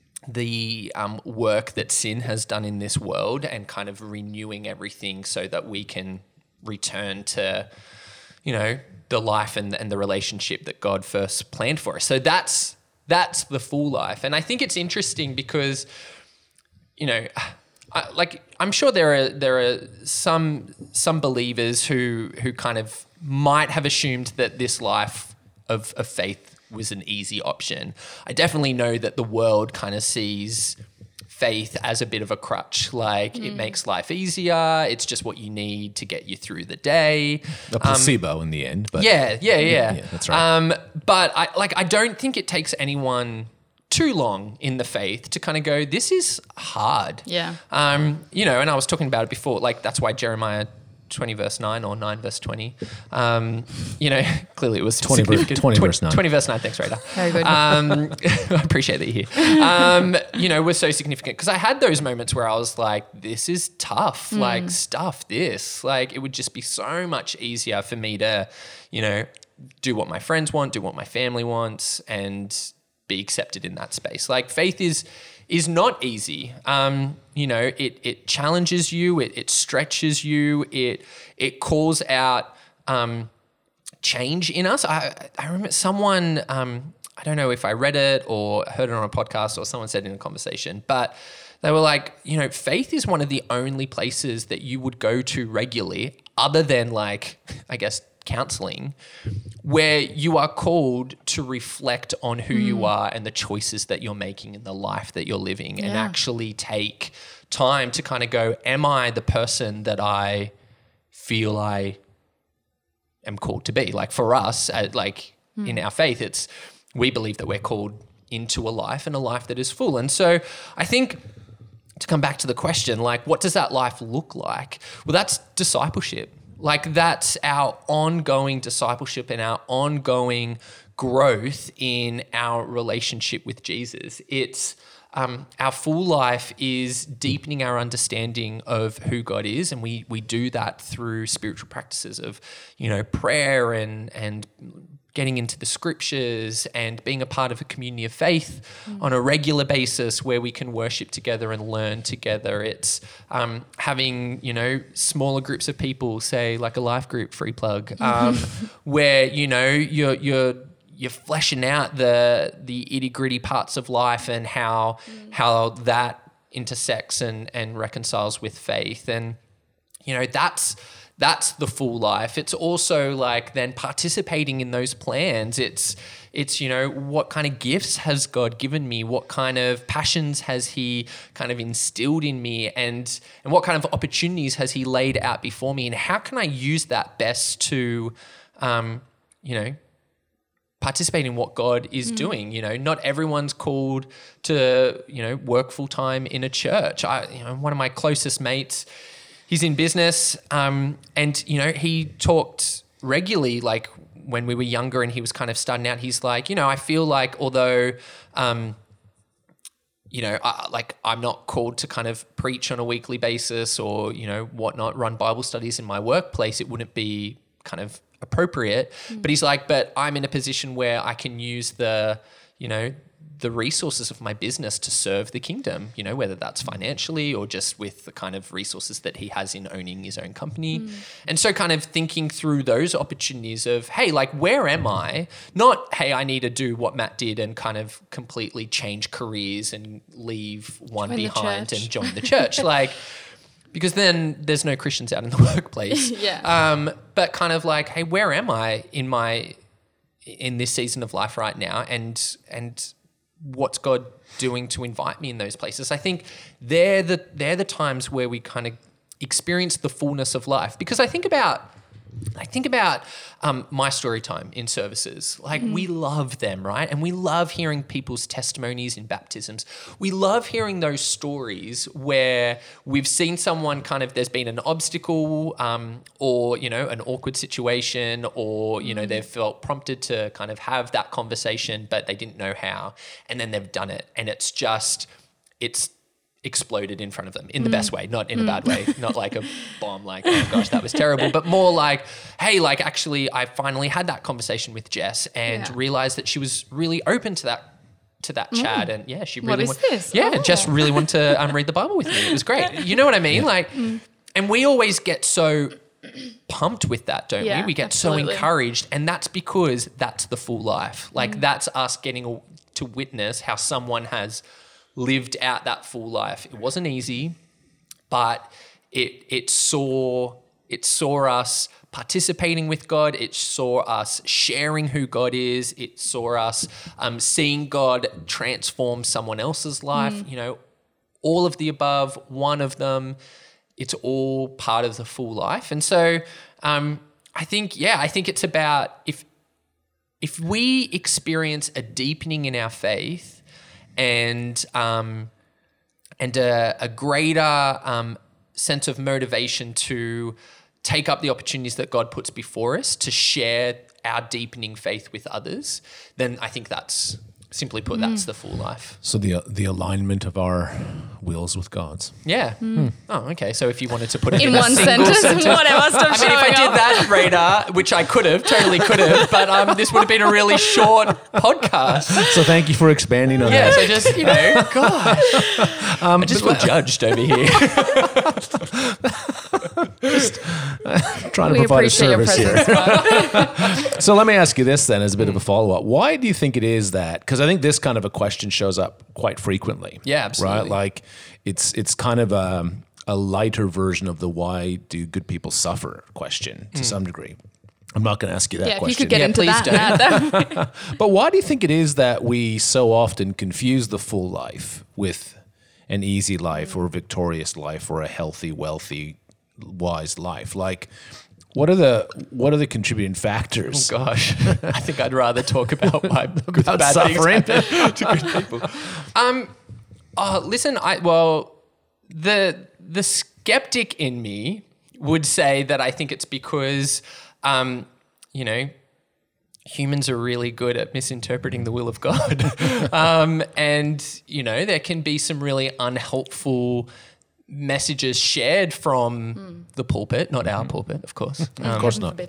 [SPEAKER 3] the um, work that sin has done in this world and kind of renewing everything so that we can return to, you know, the life and, and the relationship that God first planned for us. So that's that's the full life. And I think it's interesting because, you know, I, like I'm sure there are there are some some believers who who kind of might have assumed that this life of, of faith was an easy option. I definitely know that the world kind of sees faith as a bit of a crutch. Like mm. it makes life easier. It's just what you need to get you through the day.
[SPEAKER 2] A placebo um, in the end. But
[SPEAKER 3] yeah, yeah, yeah.
[SPEAKER 2] yeah that's right.
[SPEAKER 3] Um, but I like I don't think it takes anyone too long in the faith to kind of go, this is hard.
[SPEAKER 1] Yeah.
[SPEAKER 3] Um, you know, and I was talking about it before. Like that's why Jeremiah twenty verse nine or nine verse twenty. Um, you know, clearly it was
[SPEAKER 2] twenty,
[SPEAKER 3] significant.
[SPEAKER 2] twenty verse nine.
[SPEAKER 3] twenty verse nine. Thanks, Rita.
[SPEAKER 1] Very good.
[SPEAKER 3] Um, I appreciate that you're here. Um, you know, was so significant because I had those moments where I was like, this is tough. Mm. Like stuff this. Like it would just be so much easier for me to, you know, do what my friends want, do what my family wants, and be accepted in that space. Like faith is is not easy. Um, you know, it it challenges you, it it stretches you, it it calls out um, change in us. I I remember someone, um, I don't know if I read it or heard it on a podcast or someone said in a conversation, but they were like, you know, faith is one of the only places that you would go to regularly, other than like, I guess, counseling, where you are called to reflect on who mm. you are and the choices that you're making in the life that you're living, yeah. and actually take time to kind of go, am I the person that I feel I am called to be? Like for us, uh, like mm. in our faith, it's, we believe that we're called into a life and a life that is full. And so I think to come back to the question, like, what does that life look like? Well, that's discipleship. Like that's our ongoing discipleship and our ongoing growth in our relationship with Jesus. It's um, our full life is deepening our understanding of who God is, and we we do that through spiritual practices of, you know, prayer and and getting into the scriptures and being a part of a community of faith mm. on a regular basis where we can worship together and learn together. It's um, having, you know, smaller groups of people, say like a life group, free plug, um, where, you know, you're you're you're fleshing out the the itty gritty parts of life and how mm. how that intersects and and reconciles with faith. And, you know, that's That's the full life. It's also like then participating in those plans. It's, it's you know, what kind of gifts has God given me? What kind of passions has he kind of instilled in me? And, and what kind of opportunities has he laid out before me? And how can I use that best to, um, you know, participate in what God is mm. doing? You know, not everyone's called to, you know, work full time in a church. I, you know, one of my closest mates, he's in business, um, and, you know, he talked regularly, like when we were younger and he was kind of starting out, he's like, you know, I feel like although, um, you know, I, like I'm not called to kind of preach on a weekly basis or, you know, whatnot, run Bible studies in my workplace, it wouldn't be kind of appropriate. Mm. But he's like, but I'm in a position where I can use the, you know, the resources of my business to serve the kingdom, you know, whether that's financially or just with the kind of resources that he has in owning his own company. Mm. And so kind of thinking through those opportunities of, hey, like, where am I? Not, hey, I need to do what Matt did and kind of completely change careers and leave one join behind and join the church. Like, because then there's no Christians out in the workplace.
[SPEAKER 1] yeah.
[SPEAKER 3] Um, but kind of like, hey, where am I in my, in this season of life right now? And, and, what's God doing to invite me in those places? I think they're the they're the times where we kind of experience the fullness of life. Because I think about I think about um, my story time in services. Like mm. we love them, right? And we love hearing people's testimonies in baptisms. We love hearing those stories where we've seen someone kind of, there's been an obstacle um, or, you know, an awkward situation or, you know, mm. they've felt prompted to kind of have that conversation, but they didn't know how. And then they've done it. And it's just, it's exploded in front of them in the mm. best way, not in mm. a bad way, not like a bomb, like, oh gosh, that was terrible, but more like, hey, like actually I finally had that conversation with Jess and yeah. realized that she was really open to that to that mm. chat. And yeah, she really
[SPEAKER 1] what is
[SPEAKER 3] wanted,
[SPEAKER 1] this?
[SPEAKER 3] yeah,
[SPEAKER 1] oh.
[SPEAKER 3] Jess really wanted to um, read the Bible with me. It was great. You know what I mean? Like, mm. and we always get so pumped with that, don't yeah, we? We get absolutely. so encouraged, and that's because that's the full life. Like mm. that's us getting to witness how someone has lived out that full life. It wasn't easy, but it it saw it saw us participating with God. It saw us sharing who God is. It saw us um, seeing God transform someone else's life. Mm. You know, all of the above, one of them. It's all part of the full life. And so um, I think, yeah, I think it's about if if we experience a deepening in our faith, and um, and a, a greater um, sense of motivation to take up the opportunities that God puts before us to share our deepening faith with others, then I think that's, simply put, mm. that's the full life.
[SPEAKER 2] So the the alignment of our wills with God's.
[SPEAKER 3] Yeah. Mm. Oh, okay. So if you wanted to put it in,
[SPEAKER 1] in
[SPEAKER 3] a
[SPEAKER 1] one
[SPEAKER 3] single
[SPEAKER 1] sentence,
[SPEAKER 3] sentence,
[SPEAKER 1] whatever. Stop
[SPEAKER 3] I mean, if I did
[SPEAKER 1] up.
[SPEAKER 3] that, Radar, which I could have, totally could have, but um, this would have been a really short podcast.
[SPEAKER 2] So thank you for expanding on
[SPEAKER 3] yeah,
[SPEAKER 2] that.
[SPEAKER 3] So just, you know, gosh. Um, I just feel judged over here.
[SPEAKER 2] Just uh, trying to
[SPEAKER 1] we
[SPEAKER 2] provide a service here.
[SPEAKER 1] Presence,
[SPEAKER 2] So let me ask you this then as a bit mm. of a follow-up. Why do you think it is that, because I think this kind of a question shows up quite frequently.
[SPEAKER 3] Yeah, absolutely.
[SPEAKER 2] Right? Like it's it's kind of a, a lighter version of the why do good people suffer question to mm. some degree. I'm not going to ask you that
[SPEAKER 1] yeah,
[SPEAKER 2] question.
[SPEAKER 1] If you could get
[SPEAKER 3] yeah,
[SPEAKER 1] into that. Matt,
[SPEAKER 2] but why do you think it is that we so often confuse the full life with an easy life or a victorious life or a healthy, wealthy, wise life? Like, what are the what are the contributing factors?
[SPEAKER 3] Oh gosh, I think I'd rather talk about why good,
[SPEAKER 2] about
[SPEAKER 3] bad
[SPEAKER 2] suffering
[SPEAKER 3] things happen to good people. Um, oh, listen, I well, the the skeptic in me would say that I think it's because, um, you know, humans are really good at misinterpreting the will of God. um, and, you know, there can be some really unhelpful messages shared from mm. the pulpit, not our pulpit, of course.
[SPEAKER 2] Um, of course not.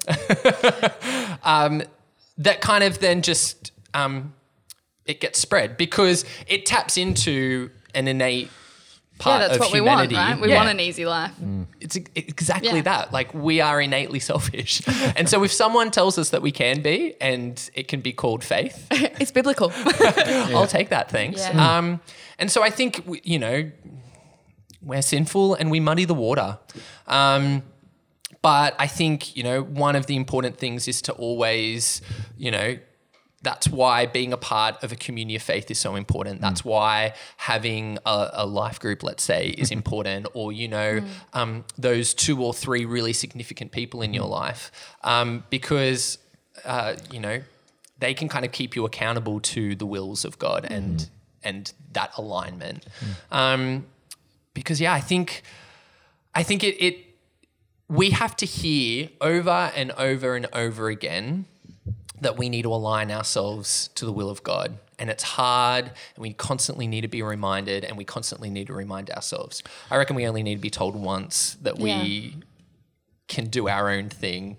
[SPEAKER 3] um, that kind of then just, um, it gets spread because it taps into an innate part
[SPEAKER 1] yeah, that's
[SPEAKER 3] of
[SPEAKER 1] what
[SPEAKER 3] humanity.
[SPEAKER 1] we want, right? We
[SPEAKER 3] yeah.
[SPEAKER 1] want an easy life.
[SPEAKER 2] Mm.
[SPEAKER 3] It's exactly
[SPEAKER 1] yeah.
[SPEAKER 3] that. Like we are innately selfish. And so if someone tells us that we can be and it can be called faith.
[SPEAKER 1] It's biblical.
[SPEAKER 3] yeah. I'll take that, thanks.
[SPEAKER 1] Yeah.
[SPEAKER 3] Um, and so I think, we, you know, we're sinful and we muddy the water. Um, but I think, you know, one of the important things is to always, you know, that's why being a part of a community of faith is so important. That's mm. why having a, a life group, let's say, is important, or, you know, mm. um, those two or three really significant people in your life, um, because, uh, you know, they can kind of keep you accountable to the wills of God and mm. and that alignment. Mm. Um, because, yeah, I think, I think it, it, we have to hear over and over and over again that we need to align ourselves to the will of God. And it's hard, and we constantly need to be reminded, and we constantly need to remind ourselves. I reckon we only need to be told once that we yeah. can do our own thing.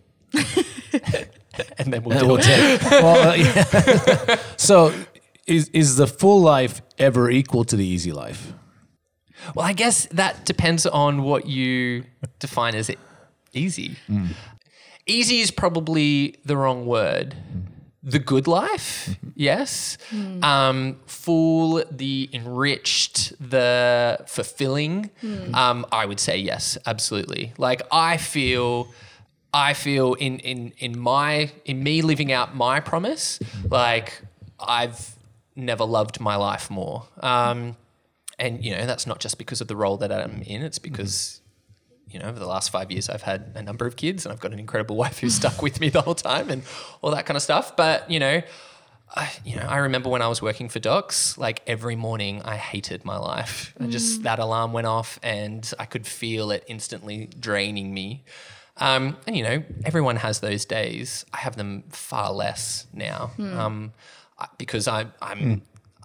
[SPEAKER 3] And then we'll do it.
[SPEAKER 2] Well, uh, yeah. So is, is the full life ever equal to the easy life?
[SPEAKER 3] Well, I guess that depends on what you define as easy. Mm. Easy is probably the wrong word. Mm. The good life, yes. Mm. Um, full, the enriched, the fulfilling. Mm. Um, I would say yes, absolutely. Like I feel, I feel in in in my in me living out my promise, like I've never loved my life more. Um, and you know that's not just because of the role that I'm in. It's because. Mm. You know, over the last five years, I've had a number of kids and I've got an incredible wife who's stuck with me the whole time and all that kind of stuff. But, you know, I, you know, I remember when I was working for Docs, like every morning I hated my life. Mm. Just that alarm went off and I could feel it instantly draining me. Um, and, you know, everyone has those days. I have them far less now mm. um, because I, I'm... Mm.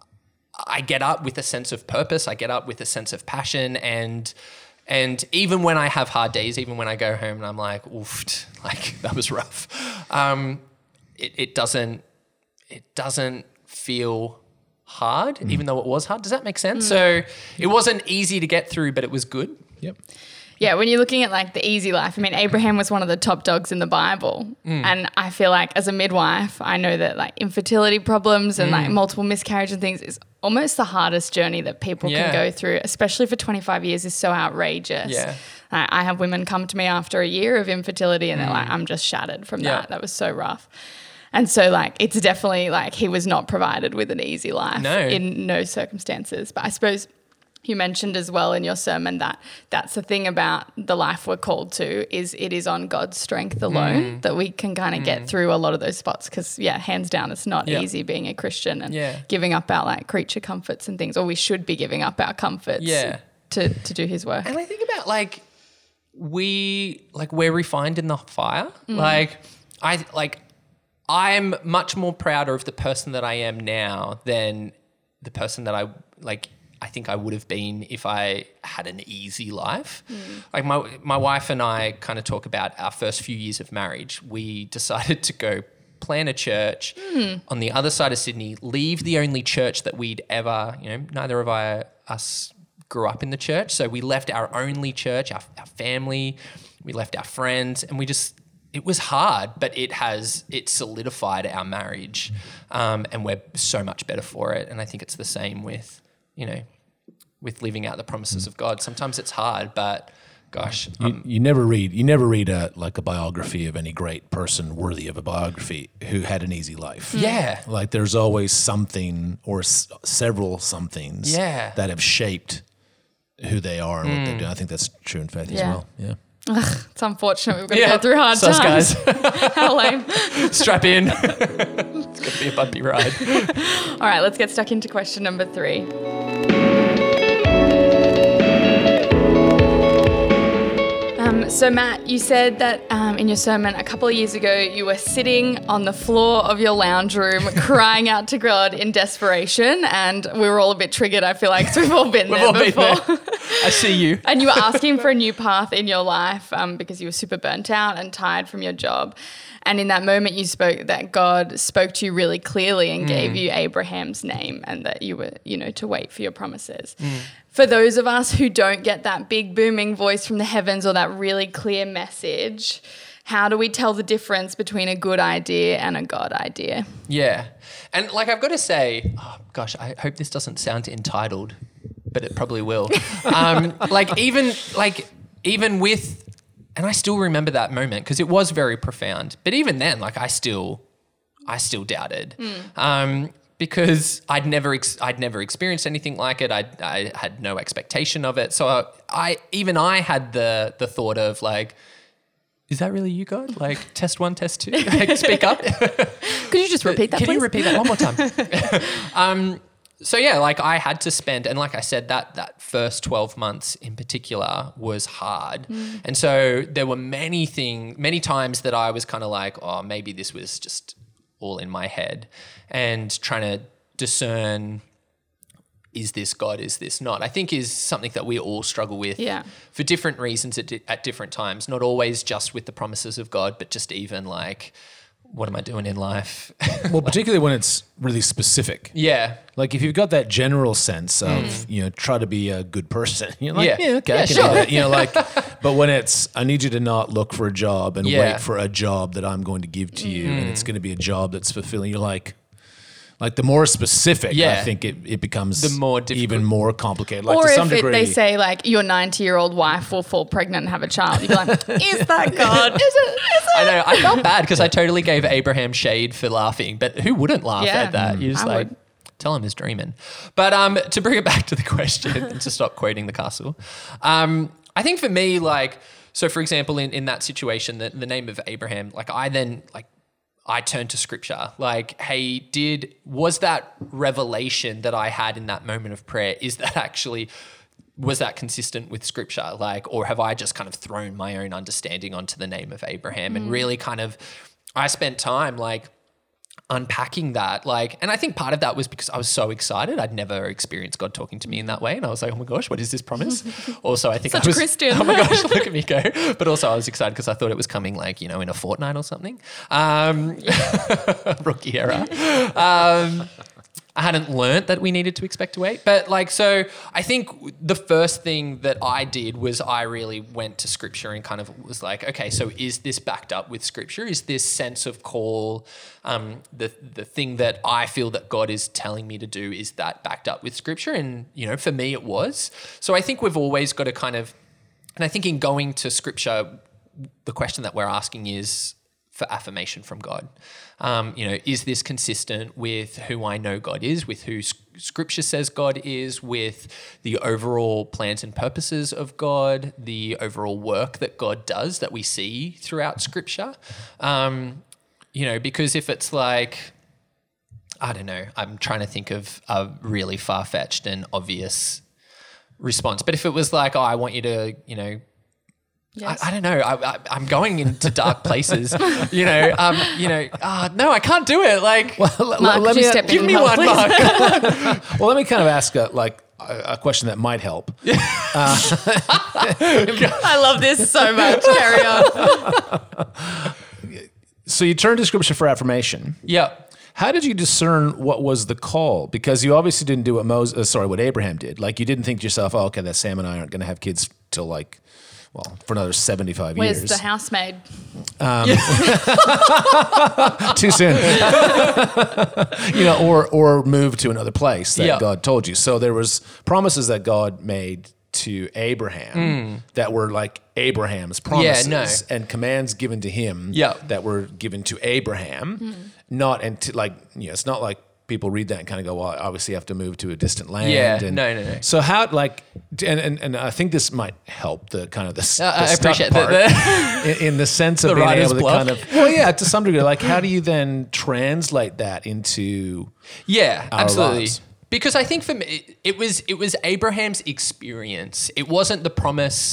[SPEAKER 3] I get up with a sense of purpose. I get up with a sense of passion and... And even when I have hard days, even when I go home and I'm like, oof, like that was rough, um, it, it doesn't it doesn't feel hard, mm. even though it was hard. Does that make sense? Mm. So it wasn't easy to get through, but it was good.
[SPEAKER 2] Yep.
[SPEAKER 1] Yeah, when you're looking at like the easy life, I mean, Abraham was one of the top dogs in the Bible. Mm. And I feel like as a midwife, I know that like infertility problems and mm. like multiple miscarriage and things is almost the hardest journey that people yeah. can go through, especially for twenty-five years is so outrageous.
[SPEAKER 3] Yeah.
[SPEAKER 1] I, I have women come to me after a year of infertility and mm. they're like, I'm just shattered from
[SPEAKER 3] yeah.
[SPEAKER 1] that. That was so rough. And so like, it's definitely like he was not provided with an easy life
[SPEAKER 3] no.
[SPEAKER 1] in no circumstances. But I suppose you mentioned as well in your sermon that that's the thing about the life we're called to is it is on God's strength alone mm. that we can kind of mm. get through a lot of those spots because, yeah, hands down, it's not
[SPEAKER 3] yeah.
[SPEAKER 1] easy being a Christian and
[SPEAKER 3] yeah.
[SPEAKER 1] giving up our like creature comforts and things, or we should be giving up our comforts
[SPEAKER 3] yeah.
[SPEAKER 1] to, to do his work.
[SPEAKER 3] And I think about like we, like we're refined in the fire. Mm. Like I, like I'm much more prouder of the person that I am now than the person that I like I think I would have been if I had an easy life. Mm. Like my my wife and I kind of talk about our first few years of marriage. We decided to go plan a church mm. on the other side of Sydney, leave the only church that we'd ever, you know, neither of I, us grew up in the church. So we left our only church, our, our family, we left our friends, and we just, it was hard, but it has, it solidified our marriage, um, and we're so much better for it. And I think it's the same with, you know, with living out the promises of God. Sometimes it's hard, but gosh. Um,
[SPEAKER 2] you, you never read, you never read a, like a biography of any great person worthy of a biography who had an easy life.
[SPEAKER 3] Yeah.
[SPEAKER 2] Like there's always something or s- several somethings
[SPEAKER 3] yeah.
[SPEAKER 2] that have shaped who they are and mm. what they do. I think that's true in faith
[SPEAKER 1] yeah.
[SPEAKER 2] as well. Yeah.
[SPEAKER 1] Ugh, it's unfortunate we've got to
[SPEAKER 3] yeah.
[SPEAKER 1] go through hard
[SPEAKER 3] Sus,
[SPEAKER 1] times.
[SPEAKER 3] guys.
[SPEAKER 1] How lame.
[SPEAKER 3] Strap in. It's going to be a bumpy ride.
[SPEAKER 1] All right, let's get stuck into question number three. Um, Um, so, Matt, you said that um, in your sermon a couple of years ago, you were sitting on the floor of your lounge room crying out to God in desperation. And we were all a bit triggered, I feel like, 'cause we've all been
[SPEAKER 3] We've
[SPEAKER 1] there
[SPEAKER 3] all been
[SPEAKER 1] before.
[SPEAKER 3] there. I see you.
[SPEAKER 1] And you were asking for a new path in your life um, because you were super burnt out and tired from your job. And in that moment, you spoke that God spoke to you really clearly and mm. gave you Abraham's name, and that you were, you know, to wait for your promises. Mm. For those of us who don't get that big booming voice from the heavens or that really clear message, how do we tell the difference between a good idea and a God idea?
[SPEAKER 3] Yeah. And like, I've got to say, oh gosh, I hope this doesn't sound entitled, but it probably will. um, like even, like even with, and I still remember that moment because it was very profound. But even then, like I still, I still doubted mm. um, because I'd never, ex- I'd never experienced anything like it. I, I had no expectation of it. So I, I, even I had the the thought of like, is that really you, God? Like test one, test two, like, speak up.
[SPEAKER 1] Could you just repeat that,
[SPEAKER 3] Can
[SPEAKER 1] please?
[SPEAKER 3] you repeat that one more time? um, So yeah, like I had to spend, and like I said, that that first twelve months in particular was hard. Mm. And so there were many things, many times that I was kind of like, oh, maybe this was just all in my head, and trying to discern, is this God, is this not? I think is something that we all struggle with
[SPEAKER 1] yeah.
[SPEAKER 3] for different reasons at, di- at different times, not always just with the promises of God, but just even like, what am I doing in life?
[SPEAKER 2] Well, particularly when it's really specific.
[SPEAKER 3] Yeah.
[SPEAKER 2] Like if you've got that general sense of, mm. you know, try to be a good person, you're like, yeah, yeah okay, yeah, I can
[SPEAKER 3] sure.
[SPEAKER 2] do that. You know, like, but when it's, I need you to not look for a job and
[SPEAKER 3] yeah.
[SPEAKER 2] wait for a job that I'm going to give to you, mm. and it's going to be a job that's fulfilling. You're like, like the more specific,
[SPEAKER 3] yeah.
[SPEAKER 2] I think it, it becomes
[SPEAKER 3] the more difficult.
[SPEAKER 2] even more complicated. Like
[SPEAKER 1] or
[SPEAKER 2] to
[SPEAKER 1] if
[SPEAKER 2] some
[SPEAKER 1] it,
[SPEAKER 2] degree,
[SPEAKER 1] they say like your ninety-year-old wife will fall pregnant and have a child, you'd be like, is that God? Is it? Is it?
[SPEAKER 3] I know. I felt bad because I totally gave Abraham shade for laughing, but who wouldn't laugh
[SPEAKER 1] yeah,
[SPEAKER 3] at that? You're just
[SPEAKER 1] I
[SPEAKER 3] like,
[SPEAKER 1] would.
[SPEAKER 3] Tell him he's dreaming. But um, to bring it back to the question and to stop quoting the castle, um, I think for me, like, so for example, in, in that situation, the, the name of Abraham, like I then like, I turned to scripture, like, hey, did, was that revelation that I had in that moment of prayer, is that actually, was that consistent with scripture? Like, or have I just kind of thrown my own understanding onto the name of Abraham mm. and really kind of, I spent time like unpacking that, like, and I think part of that was because I was so excited. I'd never experienced God talking to me in that way. And I was like, oh my gosh, what is this promise? Also, I think
[SPEAKER 1] Such
[SPEAKER 3] I was,
[SPEAKER 1] Christian.
[SPEAKER 3] oh my gosh, look at me go. But also I was excited because I thought it was coming like, you know, in a fortnight or something. Um, rookie era. Um, I hadn't learnt that we needed to expect to wait. But like, so I think the first thing that I did was I really went to scripture and kind of was like, okay, so is this backed up with scripture? Is this sense of call, um, the the thing that I feel that God is telling me to do, is that backed up with scripture? And, you know, for me it was. So I think we've always got to kind of, and I think in going to scripture, the question that we're asking is for affirmation from God. Um, you know, is this consistent with who I know God is, with who scripture says God is, with the overall plans and purposes of God, the overall work that God does that we see throughout scripture? Um, you know, because if it's like, I don't know, I'm trying to think of a really far-fetched and obvious response. But if it was like, oh, I want you to, you know, Yes. I, I don't know. I, I, I'm going into dark places, you know. Um, you know, uh, no, I can't do it. Like,
[SPEAKER 2] well,
[SPEAKER 1] Mark,
[SPEAKER 2] let me
[SPEAKER 1] step
[SPEAKER 3] give
[SPEAKER 1] in
[SPEAKER 3] me
[SPEAKER 1] help,
[SPEAKER 3] one,
[SPEAKER 1] please?
[SPEAKER 2] Mark. Well, let me kind of ask a, like a, a question that might help. Uh,
[SPEAKER 1] I love this so much. Carry on.
[SPEAKER 2] So you turned to scripture for affirmation.
[SPEAKER 3] Yeah.
[SPEAKER 2] How did you discern what was the call? Because you obviously didn't do what Moses, uh, sorry, what Abraham did. Like you didn't think to yourself, oh, okay, that Sam and I aren't going to have kids till like, well, for another seventy-five
[SPEAKER 1] Where's
[SPEAKER 2] years.
[SPEAKER 1] the housemaid?
[SPEAKER 2] Um, too soon. You know, or or move to another place that
[SPEAKER 3] yeah.
[SPEAKER 2] God told you. So there was promises that God made to Abraham mm. that were like Abraham's promises,
[SPEAKER 3] yeah, no.
[SPEAKER 2] and commands given to him
[SPEAKER 3] yeah.
[SPEAKER 2] that were given to Abraham. Mm. Not and to, like you know, it's not like people read that and kind of go, well, obviously you have to move to a distant land.
[SPEAKER 3] Yeah,
[SPEAKER 2] and
[SPEAKER 3] no, no, no.
[SPEAKER 2] So how, like, and, and, and I think this might help the kind of the,
[SPEAKER 3] uh,
[SPEAKER 2] the
[SPEAKER 3] I
[SPEAKER 2] stuck
[SPEAKER 3] appreciate
[SPEAKER 2] part
[SPEAKER 3] that.
[SPEAKER 2] in, in the sense of
[SPEAKER 3] The
[SPEAKER 2] being
[SPEAKER 3] writer's
[SPEAKER 2] able to
[SPEAKER 3] block.
[SPEAKER 2] kind of, well, yeah, to some degree, like, how do you then translate that into
[SPEAKER 3] Yeah,
[SPEAKER 2] our
[SPEAKER 3] absolutely.
[SPEAKER 2] lives?
[SPEAKER 3] Because I think for me, it, it was it was Abraham's experience. It wasn't the promise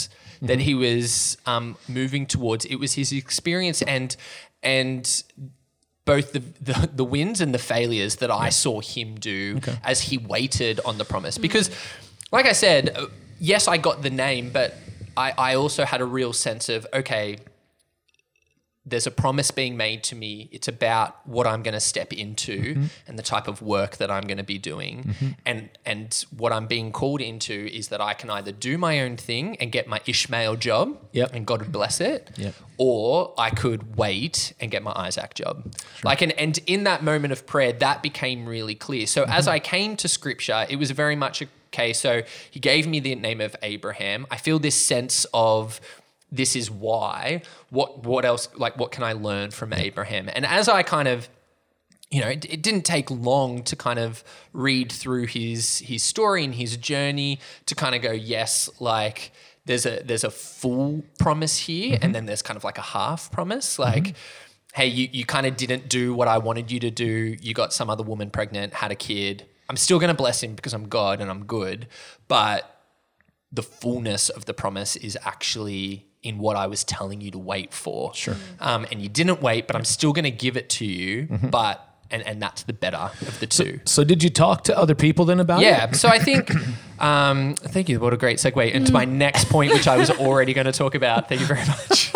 [SPEAKER 3] that he was um, moving towards. It was his experience and and both the, the the wins and the failures that I saw him do
[SPEAKER 2] Okay.
[SPEAKER 3] as he waited on the promise. Because, like I said, yes, I got the name, but I, I also had a real sense of, okay, there's a promise being made to me. It's about what I'm going to step into mm-hmm. and the type of work that I'm going to be doing. Mm-hmm. And and what I'm being called into is that I can either do my own thing and get my Ishmael job
[SPEAKER 2] yep.
[SPEAKER 3] and God would bless it,
[SPEAKER 2] yep.
[SPEAKER 3] or I could wait and get my Isaac job. Sure. Like and, and in that moment of prayer, that became really clear. So mm-hmm. as I came to Scripture, it was very much, okay, so he gave me the name of Abraham. I feel this sense of this is why, what what else, like what can I learn from Abraham? And as I kind of, you know, it, it didn't take long to kind of read through his his story and his journey to kind of go, yes, like there's a there's a full promise here mm-hmm. and then there's kind of like a half promise. Like, mm-hmm. hey, you, you kind of didn't do what I wanted you to do. You got some other woman pregnant, had a kid. I'm still going to bless him because I'm God and I'm good. But the fullness of the promise is actually in what I was telling you to wait for.
[SPEAKER 2] Sure.
[SPEAKER 3] Um, and you didn't wait, but I'm still going to give it to you. Mm-hmm. But and and that's the better of the two.
[SPEAKER 2] So, so did you talk to other people then about
[SPEAKER 3] yeah,
[SPEAKER 2] it?
[SPEAKER 3] Yeah. So I think, um, thank you. What a great segue into my next point, which I was already going to talk about. Thank you very much.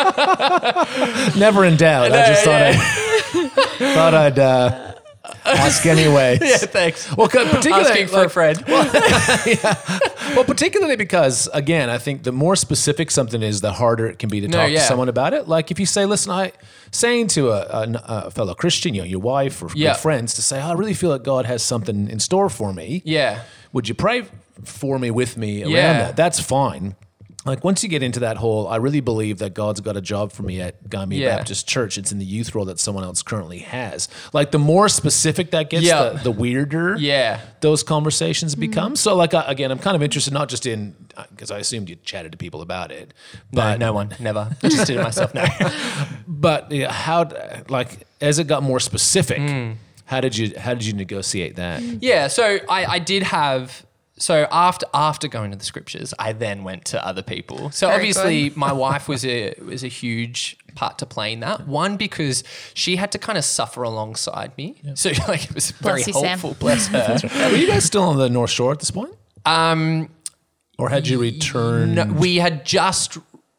[SPEAKER 2] Never in doubt.
[SPEAKER 3] No,
[SPEAKER 2] I just
[SPEAKER 3] yeah.
[SPEAKER 2] thought I'd, thought I'd uh, ask anyway.
[SPEAKER 3] Yeah, thanks.
[SPEAKER 2] Well, particularly
[SPEAKER 3] asking for
[SPEAKER 2] like,
[SPEAKER 3] a friend.
[SPEAKER 2] Well, yeah. well, particularly because, again, I think the more specific something is, the harder it can be to
[SPEAKER 3] No,
[SPEAKER 2] talk
[SPEAKER 3] yeah.
[SPEAKER 2] to someone about it. Like if you say, listen, I saying to a, a, a fellow Christian, you know, your wife or
[SPEAKER 3] Yeah.
[SPEAKER 2] good friends, to say, oh, I really feel like God has something in store for me.
[SPEAKER 3] Yeah.
[SPEAKER 2] Would you pray for me, with me around
[SPEAKER 3] Yeah.
[SPEAKER 2] that? That's fine. Like once you get into that whole, I really believe that God's got a job for me at Gymea
[SPEAKER 3] Yeah.
[SPEAKER 2] Baptist Church. It's in the youth role that someone else currently has. Like the more specific that gets,
[SPEAKER 3] Yeah.
[SPEAKER 2] the, the weirder
[SPEAKER 3] Yeah.
[SPEAKER 2] those conversations become. So like, uh, again, I'm kind of interested, not just in, because I assumed you chatted to people about it.
[SPEAKER 3] No,
[SPEAKER 2] But,
[SPEAKER 3] no one, never. Just did it myself, no.
[SPEAKER 2] but yeah, how, like, as it got more specific, how did you, how did you negotiate that?
[SPEAKER 3] Yeah, so I, I did have... So after after going to the Scriptures, I then went to other people. So
[SPEAKER 1] Very
[SPEAKER 3] obviously
[SPEAKER 1] good.
[SPEAKER 3] my wife was a was a huge part to play in that. One, because she had to kind of suffer alongside me. So like it was very
[SPEAKER 1] Bless you, Sam.
[SPEAKER 3] helpful, bless her.
[SPEAKER 2] Were you guys still on the North Shore at this point?
[SPEAKER 3] Um,
[SPEAKER 2] Or had you returned?
[SPEAKER 3] no, we had just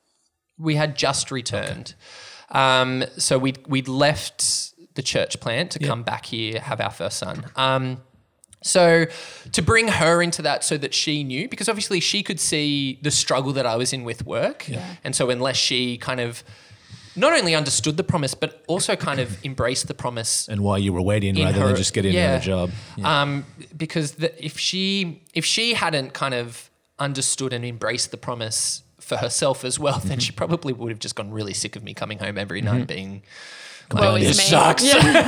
[SPEAKER 3] we had just returned. Um, so we we'd left the church plant to come back here, have our first son. Um, So to bring her into that so that she knew, because obviously she could see the struggle that I was in with work.
[SPEAKER 2] Yeah.
[SPEAKER 3] And so unless she kind of not only understood the promise, but also kind of embraced the promise.
[SPEAKER 2] And why you were waiting
[SPEAKER 3] in
[SPEAKER 2] rather
[SPEAKER 3] her-
[SPEAKER 2] than just getting
[SPEAKER 3] yeah.
[SPEAKER 2] another job. Yeah.
[SPEAKER 3] Um, because the, if she if she hadn't kind of understood and embraced the promise for herself as well, then she probably would have just gone really sick of me coming home every night being...
[SPEAKER 1] Woe
[SPEAKER 2] Like,
[SPEAKER 1] is
[SPEAKER 2] this
[SPEAKER 1] me.
[SPEAKER 3] sucks.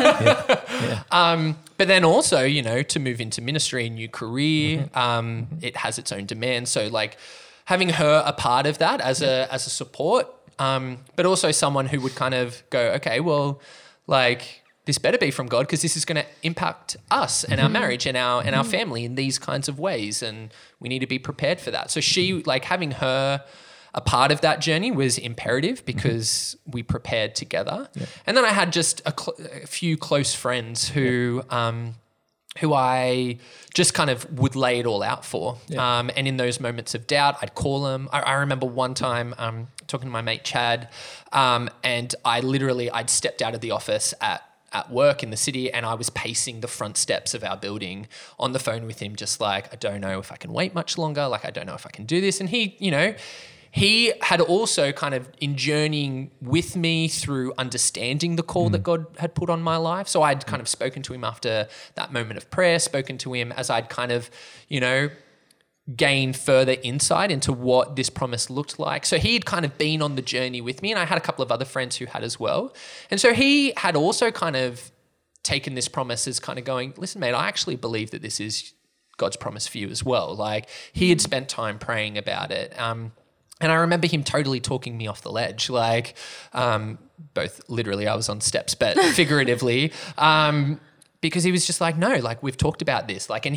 [SPEAKER 1] Yeah.
[SPEAKER 3] Um, but then also, you know, to move into ministry, a new career, um, it has its own demands. So like having her a part of that as a as a support, um, but also someone who would kind of go, okay, well, like this better be from God because this is going to impact us and our marriage and our and our family in these kinds of ways, and we need to be prepared for that. So she, like having her a part of that journey was imperative because mm-hmm. we prepared together. Yeah. And then I had just a, cl- a few close friends who yeah. um, who I just kind of would lay it all out for. Yeah. Um, and in those moments of doubt, I'd call them. I, I remember one time um, talking to my mate Chad, um, and I literally, I'd stepped out of the office at at work in the city, and I was pacing the front steps of our building on the phone with him, just like, I don't know if I can wait much longer. Like, I don't know if I can do this. And he, you know, he had also kind of in journeying with me through understanding the call mm. that God had put on my life. So I'd kind of spoken to him after that moment of prayer, spoken to him as I'd kind of, you know, gained further insight into what this promise looked like. So he'd kind of been on the journey with me, and I had a couple of other friends who had as well. And so he had also kind of taken this promise as kind of going, listen, mate, I actually believe that this is God's promise for you as well. Like he had spent time praying about it. Um, And I remember him totally talking me off the ledge, like um, both literally I was on steps, but figuratively, um, because he was just like, no, like we've talked about this. Like, and he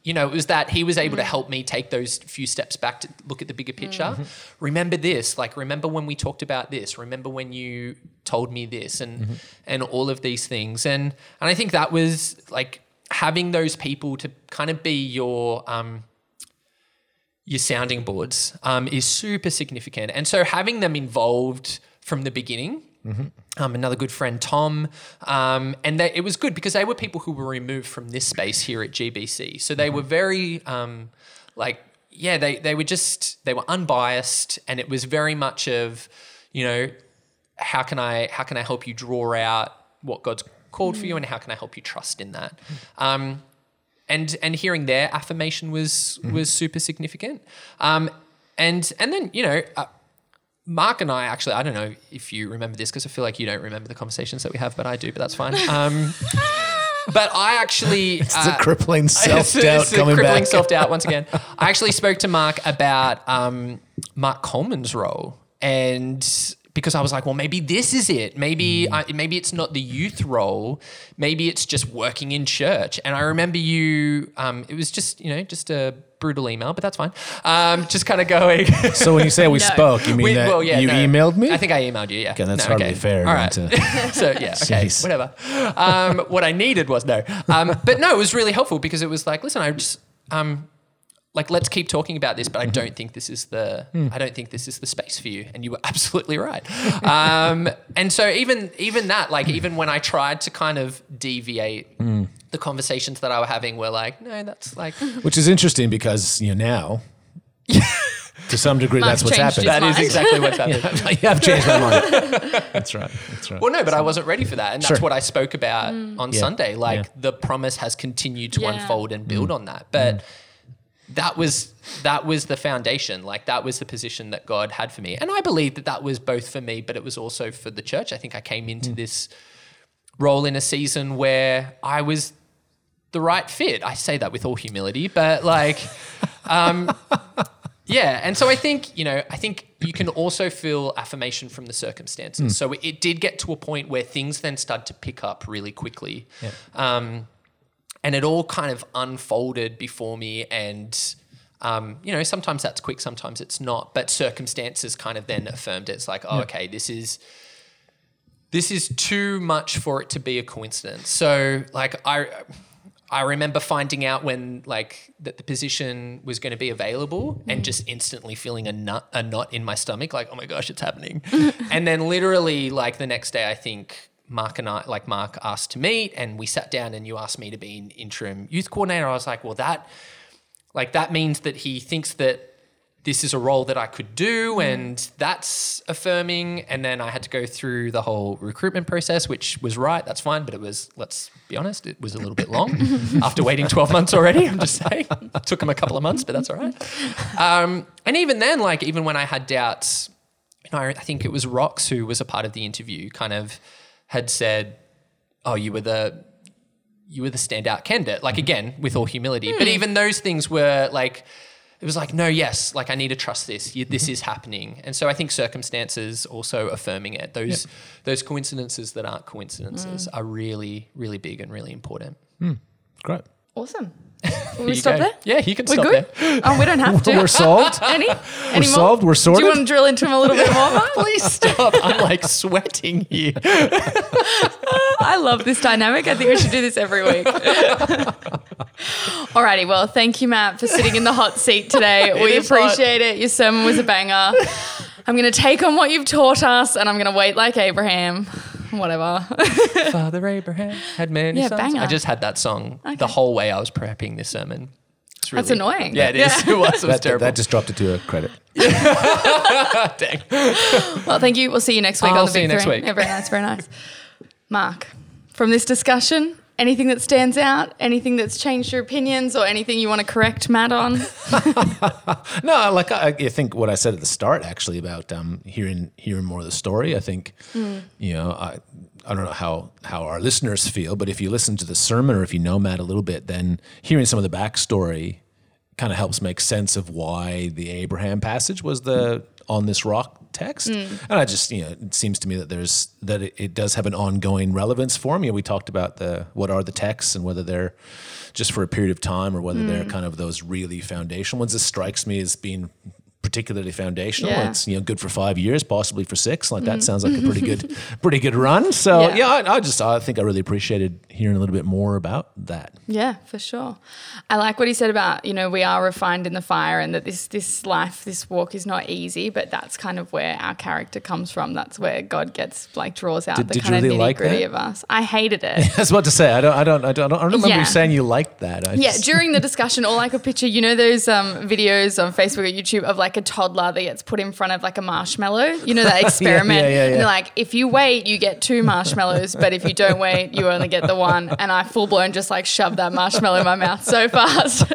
[SPEAKER 3] you know, it was that he was able mm. to help me take those few steps back to look at the bigger picture. Mm-hmm. Remember this, like, remember when we talked about this, remember when you told me this, and mm-hmm. and all of these things. And and I think that was like having those people to kind of be your um, your sounding boards um, is super significant. And so having them involved from the beginning, mm-hmm. um, another good friend, Tom, um, and they, it was good because they were people who were removed from this space here at G B C. So they mm-hmm. were very um, like, yeah, they, they were just, they were unbiased, and it was very much of, you know, how can I, how can I help you draw out what God's called mm-hmm. for you, and how can I help you trust in that? Um, and, and hearing their affirmation was, mm-hmm. was super significant. Um, and, and then, you know, uh, Mark and I actually, I don't know if you remember this because I feel like you don't remember the conversations that we have, but I do, but that's fine. Um, but I actually...
[SPEAKER 2] It's uh, a crippling self-doubt it's, it's
[SPEAKER 3] coming
[SPEAKER 2] a crippling
[SPEAKER 3] back. self-doubt once again. I actually spoke to Mark about um, Mark Coleman's role, and because I was like, well, maybe this is it. Maybe, mm. I, maybe it's not the youth role. Maybe it's just working in church. And I remember you, um, it was just, you know, just a brutal email, but that's fine. Um, just kind of going.
[SPEAKER 2] So when you say we no. spoke, you mean we, that well, yeah, you no. emailed me?
[SPEAKER 3] I think I emailed you, yeah.
[SPEAKER 2] Okay, that's
[SPEAKER 3] no,
[SPEAKER 2] hardly
[SPEAKER 3] okay.
[SPEAKER 2] fair.
[SPEAKER 3] All right.
[SPEAKER 2] To...
[SPEAKER 3] so yeah, okay, Jeez. whatever. Um, what I needed was no. Um, but no, it was really helpful because it was like, listen, I just... Um, Like, let's keep talking about this, but I don't think this is the mm. I don't think this is the space for you. And you were absolutely right. Um, and so even even that, like even when I tried to kind of deviate, mm. the conversations that I were having were like, no, that's like,
[SPEAKER 2] which is interesting because you know, to some degree, Mark's that's what's happened.
[SPEAKER 3] That is exactly what's happened.
[SPEAKER 2] Yeah, you have changed my mind. That's right. That's right.
[SPEAKER 3] Well, no, but I wasn't ready for that, and that's sure. what I spoke about mm. on
[SPEAKER 2] yeah.
[SPEAKER 3] Sunday. Like
[SPEAKER 2] yeah.
[SPEAKER 3] the promise has continued to
[SPEAKER 1] yeah.
[SPEAKER 3] unfold and build mm. on that, but. Mm. That was that was the foundation. Like that was the position that God had for me, and I believe that that was both for me, but it was also for the church. I think I came into mm. this role in a season where I was the right fit. I say that with all humility, but like, um, yeah. And so I think you know, I think you can also feel affirmation from the circumstances. Mm. So it did get to a point where things then started to pick up really quickly. Yeah. Um, And it all kind of unfolded before me, and um, you know, sometimes that's quick, sometimes it's not. But circumstances kind of then affirmed it. It's like, oh, yeah. okay, this is this is too much for it to be a coincidence. So, like, I I remember finding out when like that the position was going to be available, mm. and just instantly feeling a nut a knot in my stomach, like, oh my gosh, it's happening. And then literally, like the next day, I think. Mark and I, like Mark asked to meet, and we sat down and you asked me to be an interim youth coordinator. I was like, well, that, like that means that he thinks that this is a role that I could do, mm. and that's affirming. And then I had to go through the whole recruitment process, which was right. That's fine. But it was, let's be honest, it was a little bit long after waiting twelve months already. I'm just saying it took him a couple of months, but that's all right. Um, and even then, like, even when I had doubts, you know, I, I think it was Rox who was a part of the interview kind of, had said, oh, you were the you were the standout candidate. Like, again, with all humility. Mm. But even those things were like, it was like, no, yes, like I need to trust this. You, this is happening. And so I think circumstances also affirming it. Those, yep. those coincidences that aren't coincidences mm. are really, really big and really important.
[SPEAKER 2] Mm. Great.
[SPEAKER 1] Awesome. Will we stop
[SPEAKER 3] go.
[SPEAKER 1] there?
[SPEAKER 3] Yeah, you can
[SPEAKER 1] We're
[SPEAKER 3] stop
[SPEAKER 1] good?
[SPEAKER 3] there.
[SPEAKER 1] Oh, we don't have to.
[SPEAKER 2] We're solved?
[SPEAKER 1] Any?
[SPEAKER 2] We're
[SPEAKER 1] Any more?
[SPEAKER 2] solved? We're sorted?
[SPEAKER 1] Do you want to drill into him a little bit more, Mark?
[SPEAKER 3] Please stop. I'm like sweating here.
[SPEAKER 1] I love this dynamic. I think we should do this every week. Alrighty, well, thank you, Matt, for sitting in the hot seat today. We appreciate hot. it. Your sermon was a banger. I'm going to take on what you've taught us, and I'm going to wait like Abraham. Whatever.
[SPEAKER 3] Father Abraham had many
[SPEAKER 1] yeah,
[SPEAKER 3] sons.
[SPEAKER 1] Banger.
[SPEAKER 3] I just had that song okay. the whole way I was prepping this sermon. It's really,
[SPEAKER 1] That's annoying.
[SPEAKER 3] Yeah, it is. Yeah. It was, it was
[SPEAKER 2] that,
[SPEAKER 3] terrible.
[SPEAKER 2] That just dropped it to a credit.
[SPEAKER 3] Dang.
[SPEAKER 1] Well, thank you. We'll see you next week
[SPEAKER 3] I'll
[SPEAKER 1] on the
[SPEAKER 3] see
[SPEAKER 1] Big
[SPEAKER 3] you next
[SPEAKER 1] Three.
[SPEAKER 3] week.
[SPEAKER 1] Yeah, very nice, very nice. Mark, from this discussion, anything that stands out, anything that's changed your opinions, or anything you want to correct Matt on?
[SPEAKER 2] No, like I, I think what I said at the start actually about um, hearing hearing more of the story. I think mm. you know I I don't know how how our listeners feel, but if you listen to the sermon or if you know Matt a little bit, then hearing some of the backstory kind of helps make sense of why the Abraham passage was the on this rock text. Mm. And I just, you know, it seems to me that there's that it, it does have an ongoing relevance for me. We talked about the what are the texts and whether they're just for a period of time or whether mm. they're kind of those really foundational ones. This strikes me as being particularly foundational. Yeah. It's, you know, good for five years, possibly for six. Like that mm. sounds like a pretty good, pretty good run. So yeah, yeah I, I just, I think I really appreciated hearing a little bit more about that.
[SPEAKER 1] Yeah, for sure. I like what he said about, you know, we are refined in the fire and that this, this life, this walk is not easy, but that's kind of where our character comes from. That's where God gets, like, draws out did, the did kind of really nitty gritty like of us. I hated it.
[SPEAKER 2] I was about to say, I don't, I don't, I don't, I don't remember yeah. you saying you liked that. I
[SPEAKER 1] yeah,
[SPEAKER 2] just...
[SPEAKER 1] during the discussion, all I could picture, you know, those um, videos on Facebook or YouTube of like a toddler that gets put in front of like a marshmallow, you know, that experiment. yeah, yeah, yeah, yeah. And they're like, if you wait, you get two marshmallows, but if you don't wait, you only get the one. And I full blown just like shoved that marshmallow in my mouth so fast.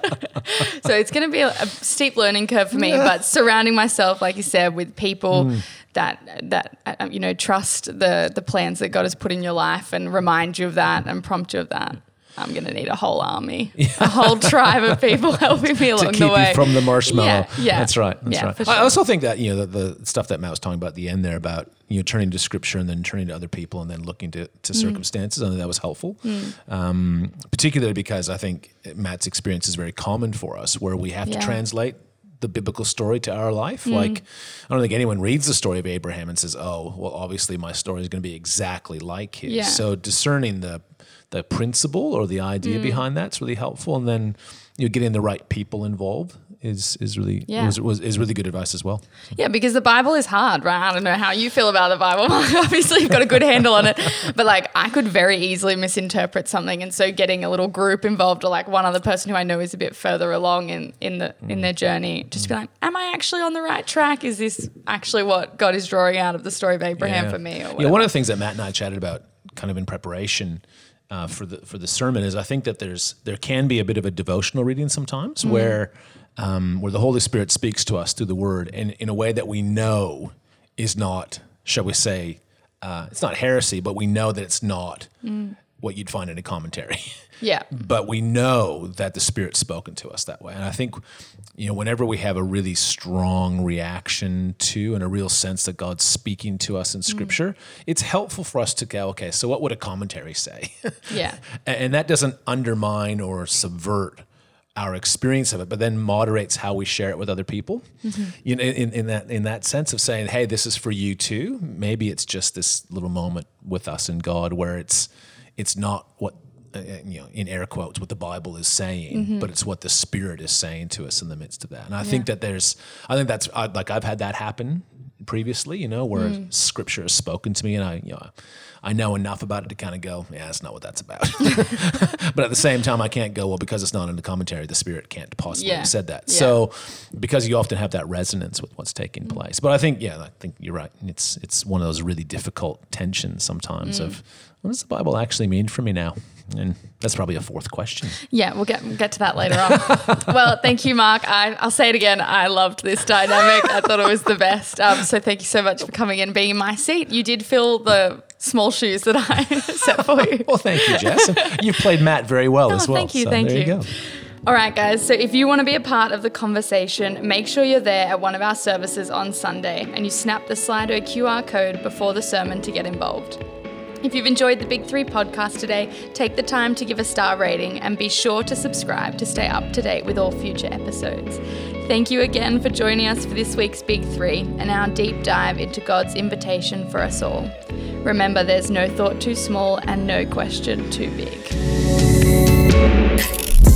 [SPEAKER 1] So it's going to be a, a steep learning curve for me, but surrounding myself, like you said, with people mm. that, that uh, you know, trust the the plans that God has put in your life and remind you of that and prompt you of that. I'm going to need a whole army, yeah. a whole tribe of people helping me along
[SPEAKER 2] to keep
[SPEAKER 1] the way.
[SPEAKER 2] You from the marshmallow.
[SPEAKER 1] Yeah, yeah.
[SPEAKER 2] That's right. That's
[SPEAKER 1] yeah,
[SPEAKER 2] right.
[SPEAKER 1] For sure.
[SPEAKER 2] I also think that, you know, the, the stuff that Matt was talking about at the end there about, you know, turning to scripture and then turning to other people and then looking to, to mm. circumstances. I think that was helpful, mm. um, particularly because I think Matt's experience is very common for us where we have yeah. to translate the biblical story to our life. Mm. Like, I don't think anyone reads the story of Abraham and says, oh, well, obviously my story is going to be exactly like his. Yeah. So discerning the the principle or the idea mm. behind that's really helpful. And then, you know, getting the right people involved is is really yeah. was, was is really good advice as well.
[SPEAKER 1] Yeah, because the Bible is hard, right? I don't know how you feel about the Bible. Obviously, you've got a good handle on it. But like, I could very easily misinterpret something. And so getting a little group involved or like one other person who I know is a bit further along in, in the mm. in their journey, just mm. be like, am I actually on the right track? Is this actually what God is drawing out of the story of Abraham
[SPEAKER 2] yeah.
[SPEAKER 1] for me? Or
[SPEAKER 2] yeah, one of the things that Matt and I chatted about kind of in preparation Uh, for the for the sermon is I think that there's there can be a bit of a devotional reading sometimes mm. where um, where the Holy Spirit speaks to us through the Word in in a way that we know is not, shall we say, uh, it's not heresy, but we know that it's not mm. what you'd find in a commentary.
[SPEAKER 1] Yeah.
[SPEAKER 2] But we know that the Spirit's spoken to us that way, and I think, you know, whenever we have a really strong reaction to and a real sense that God's speaking to us in Scripture, mm. it's helpful for us to go, okay, so what would a commentary say?
[SPEAKER 1] Yeah.
[SPEAKER 2] And that doesn't undermine or subvert our experience of it, but then moderates how we share it with other people. Mm-hmm. You know, in, in that in that sense of saying, hey, this is for you too. Maybe it's just this little moment with us and God where it's it's not what, Uh, you know, in air quotes, what the Bible is saying, mm-hmm. but it's what the Spirit is saying to us in the midst of that. And I yeah. think that there's, I think that's I, like I've had that happen previously, you know, where mm. Scripture has spoken to me, and I, you know, I know enough about it to kind of go, yeah, that's not what that's about. But at the same time, I can't go, well, because it's not in the commentary, the Spirit can't possibly yeah. have said that. Yeah. So, because you often have that resonance with what's taking mm. place. But I think, yeah, I think you're right. It's it's one of those really difficult tensions sometimes mm. of, what does the Bible actually mean for me now? And that's probably a fourth question. Yeah, we'll get we'll get to that later on. Well, thank you, Mark. I, I'll say it again. I loved this dynamic. I thought it was the best. Um, so thank you so much for coming in, being in my seat. You did fill the small shoes that I set for you. Well, thank you, Jess. And you've played Matt very well oh, as well. Thank you, so thank there you. you go. All right, guys, so if you want to be a part of the conversation, make sure you're there at one of our services on Sunday and you snap the Slido Q R code before the sermon to get involved. If you've enjoyed the Big Three podcast today, take the time to give a star rating and be sure to subscribe to stay up to date with all future episodes. Thank you again for joining us for this week's Big Three and our deep dive into God's invitation for us all. Remember, there's no thought too small and no question too big.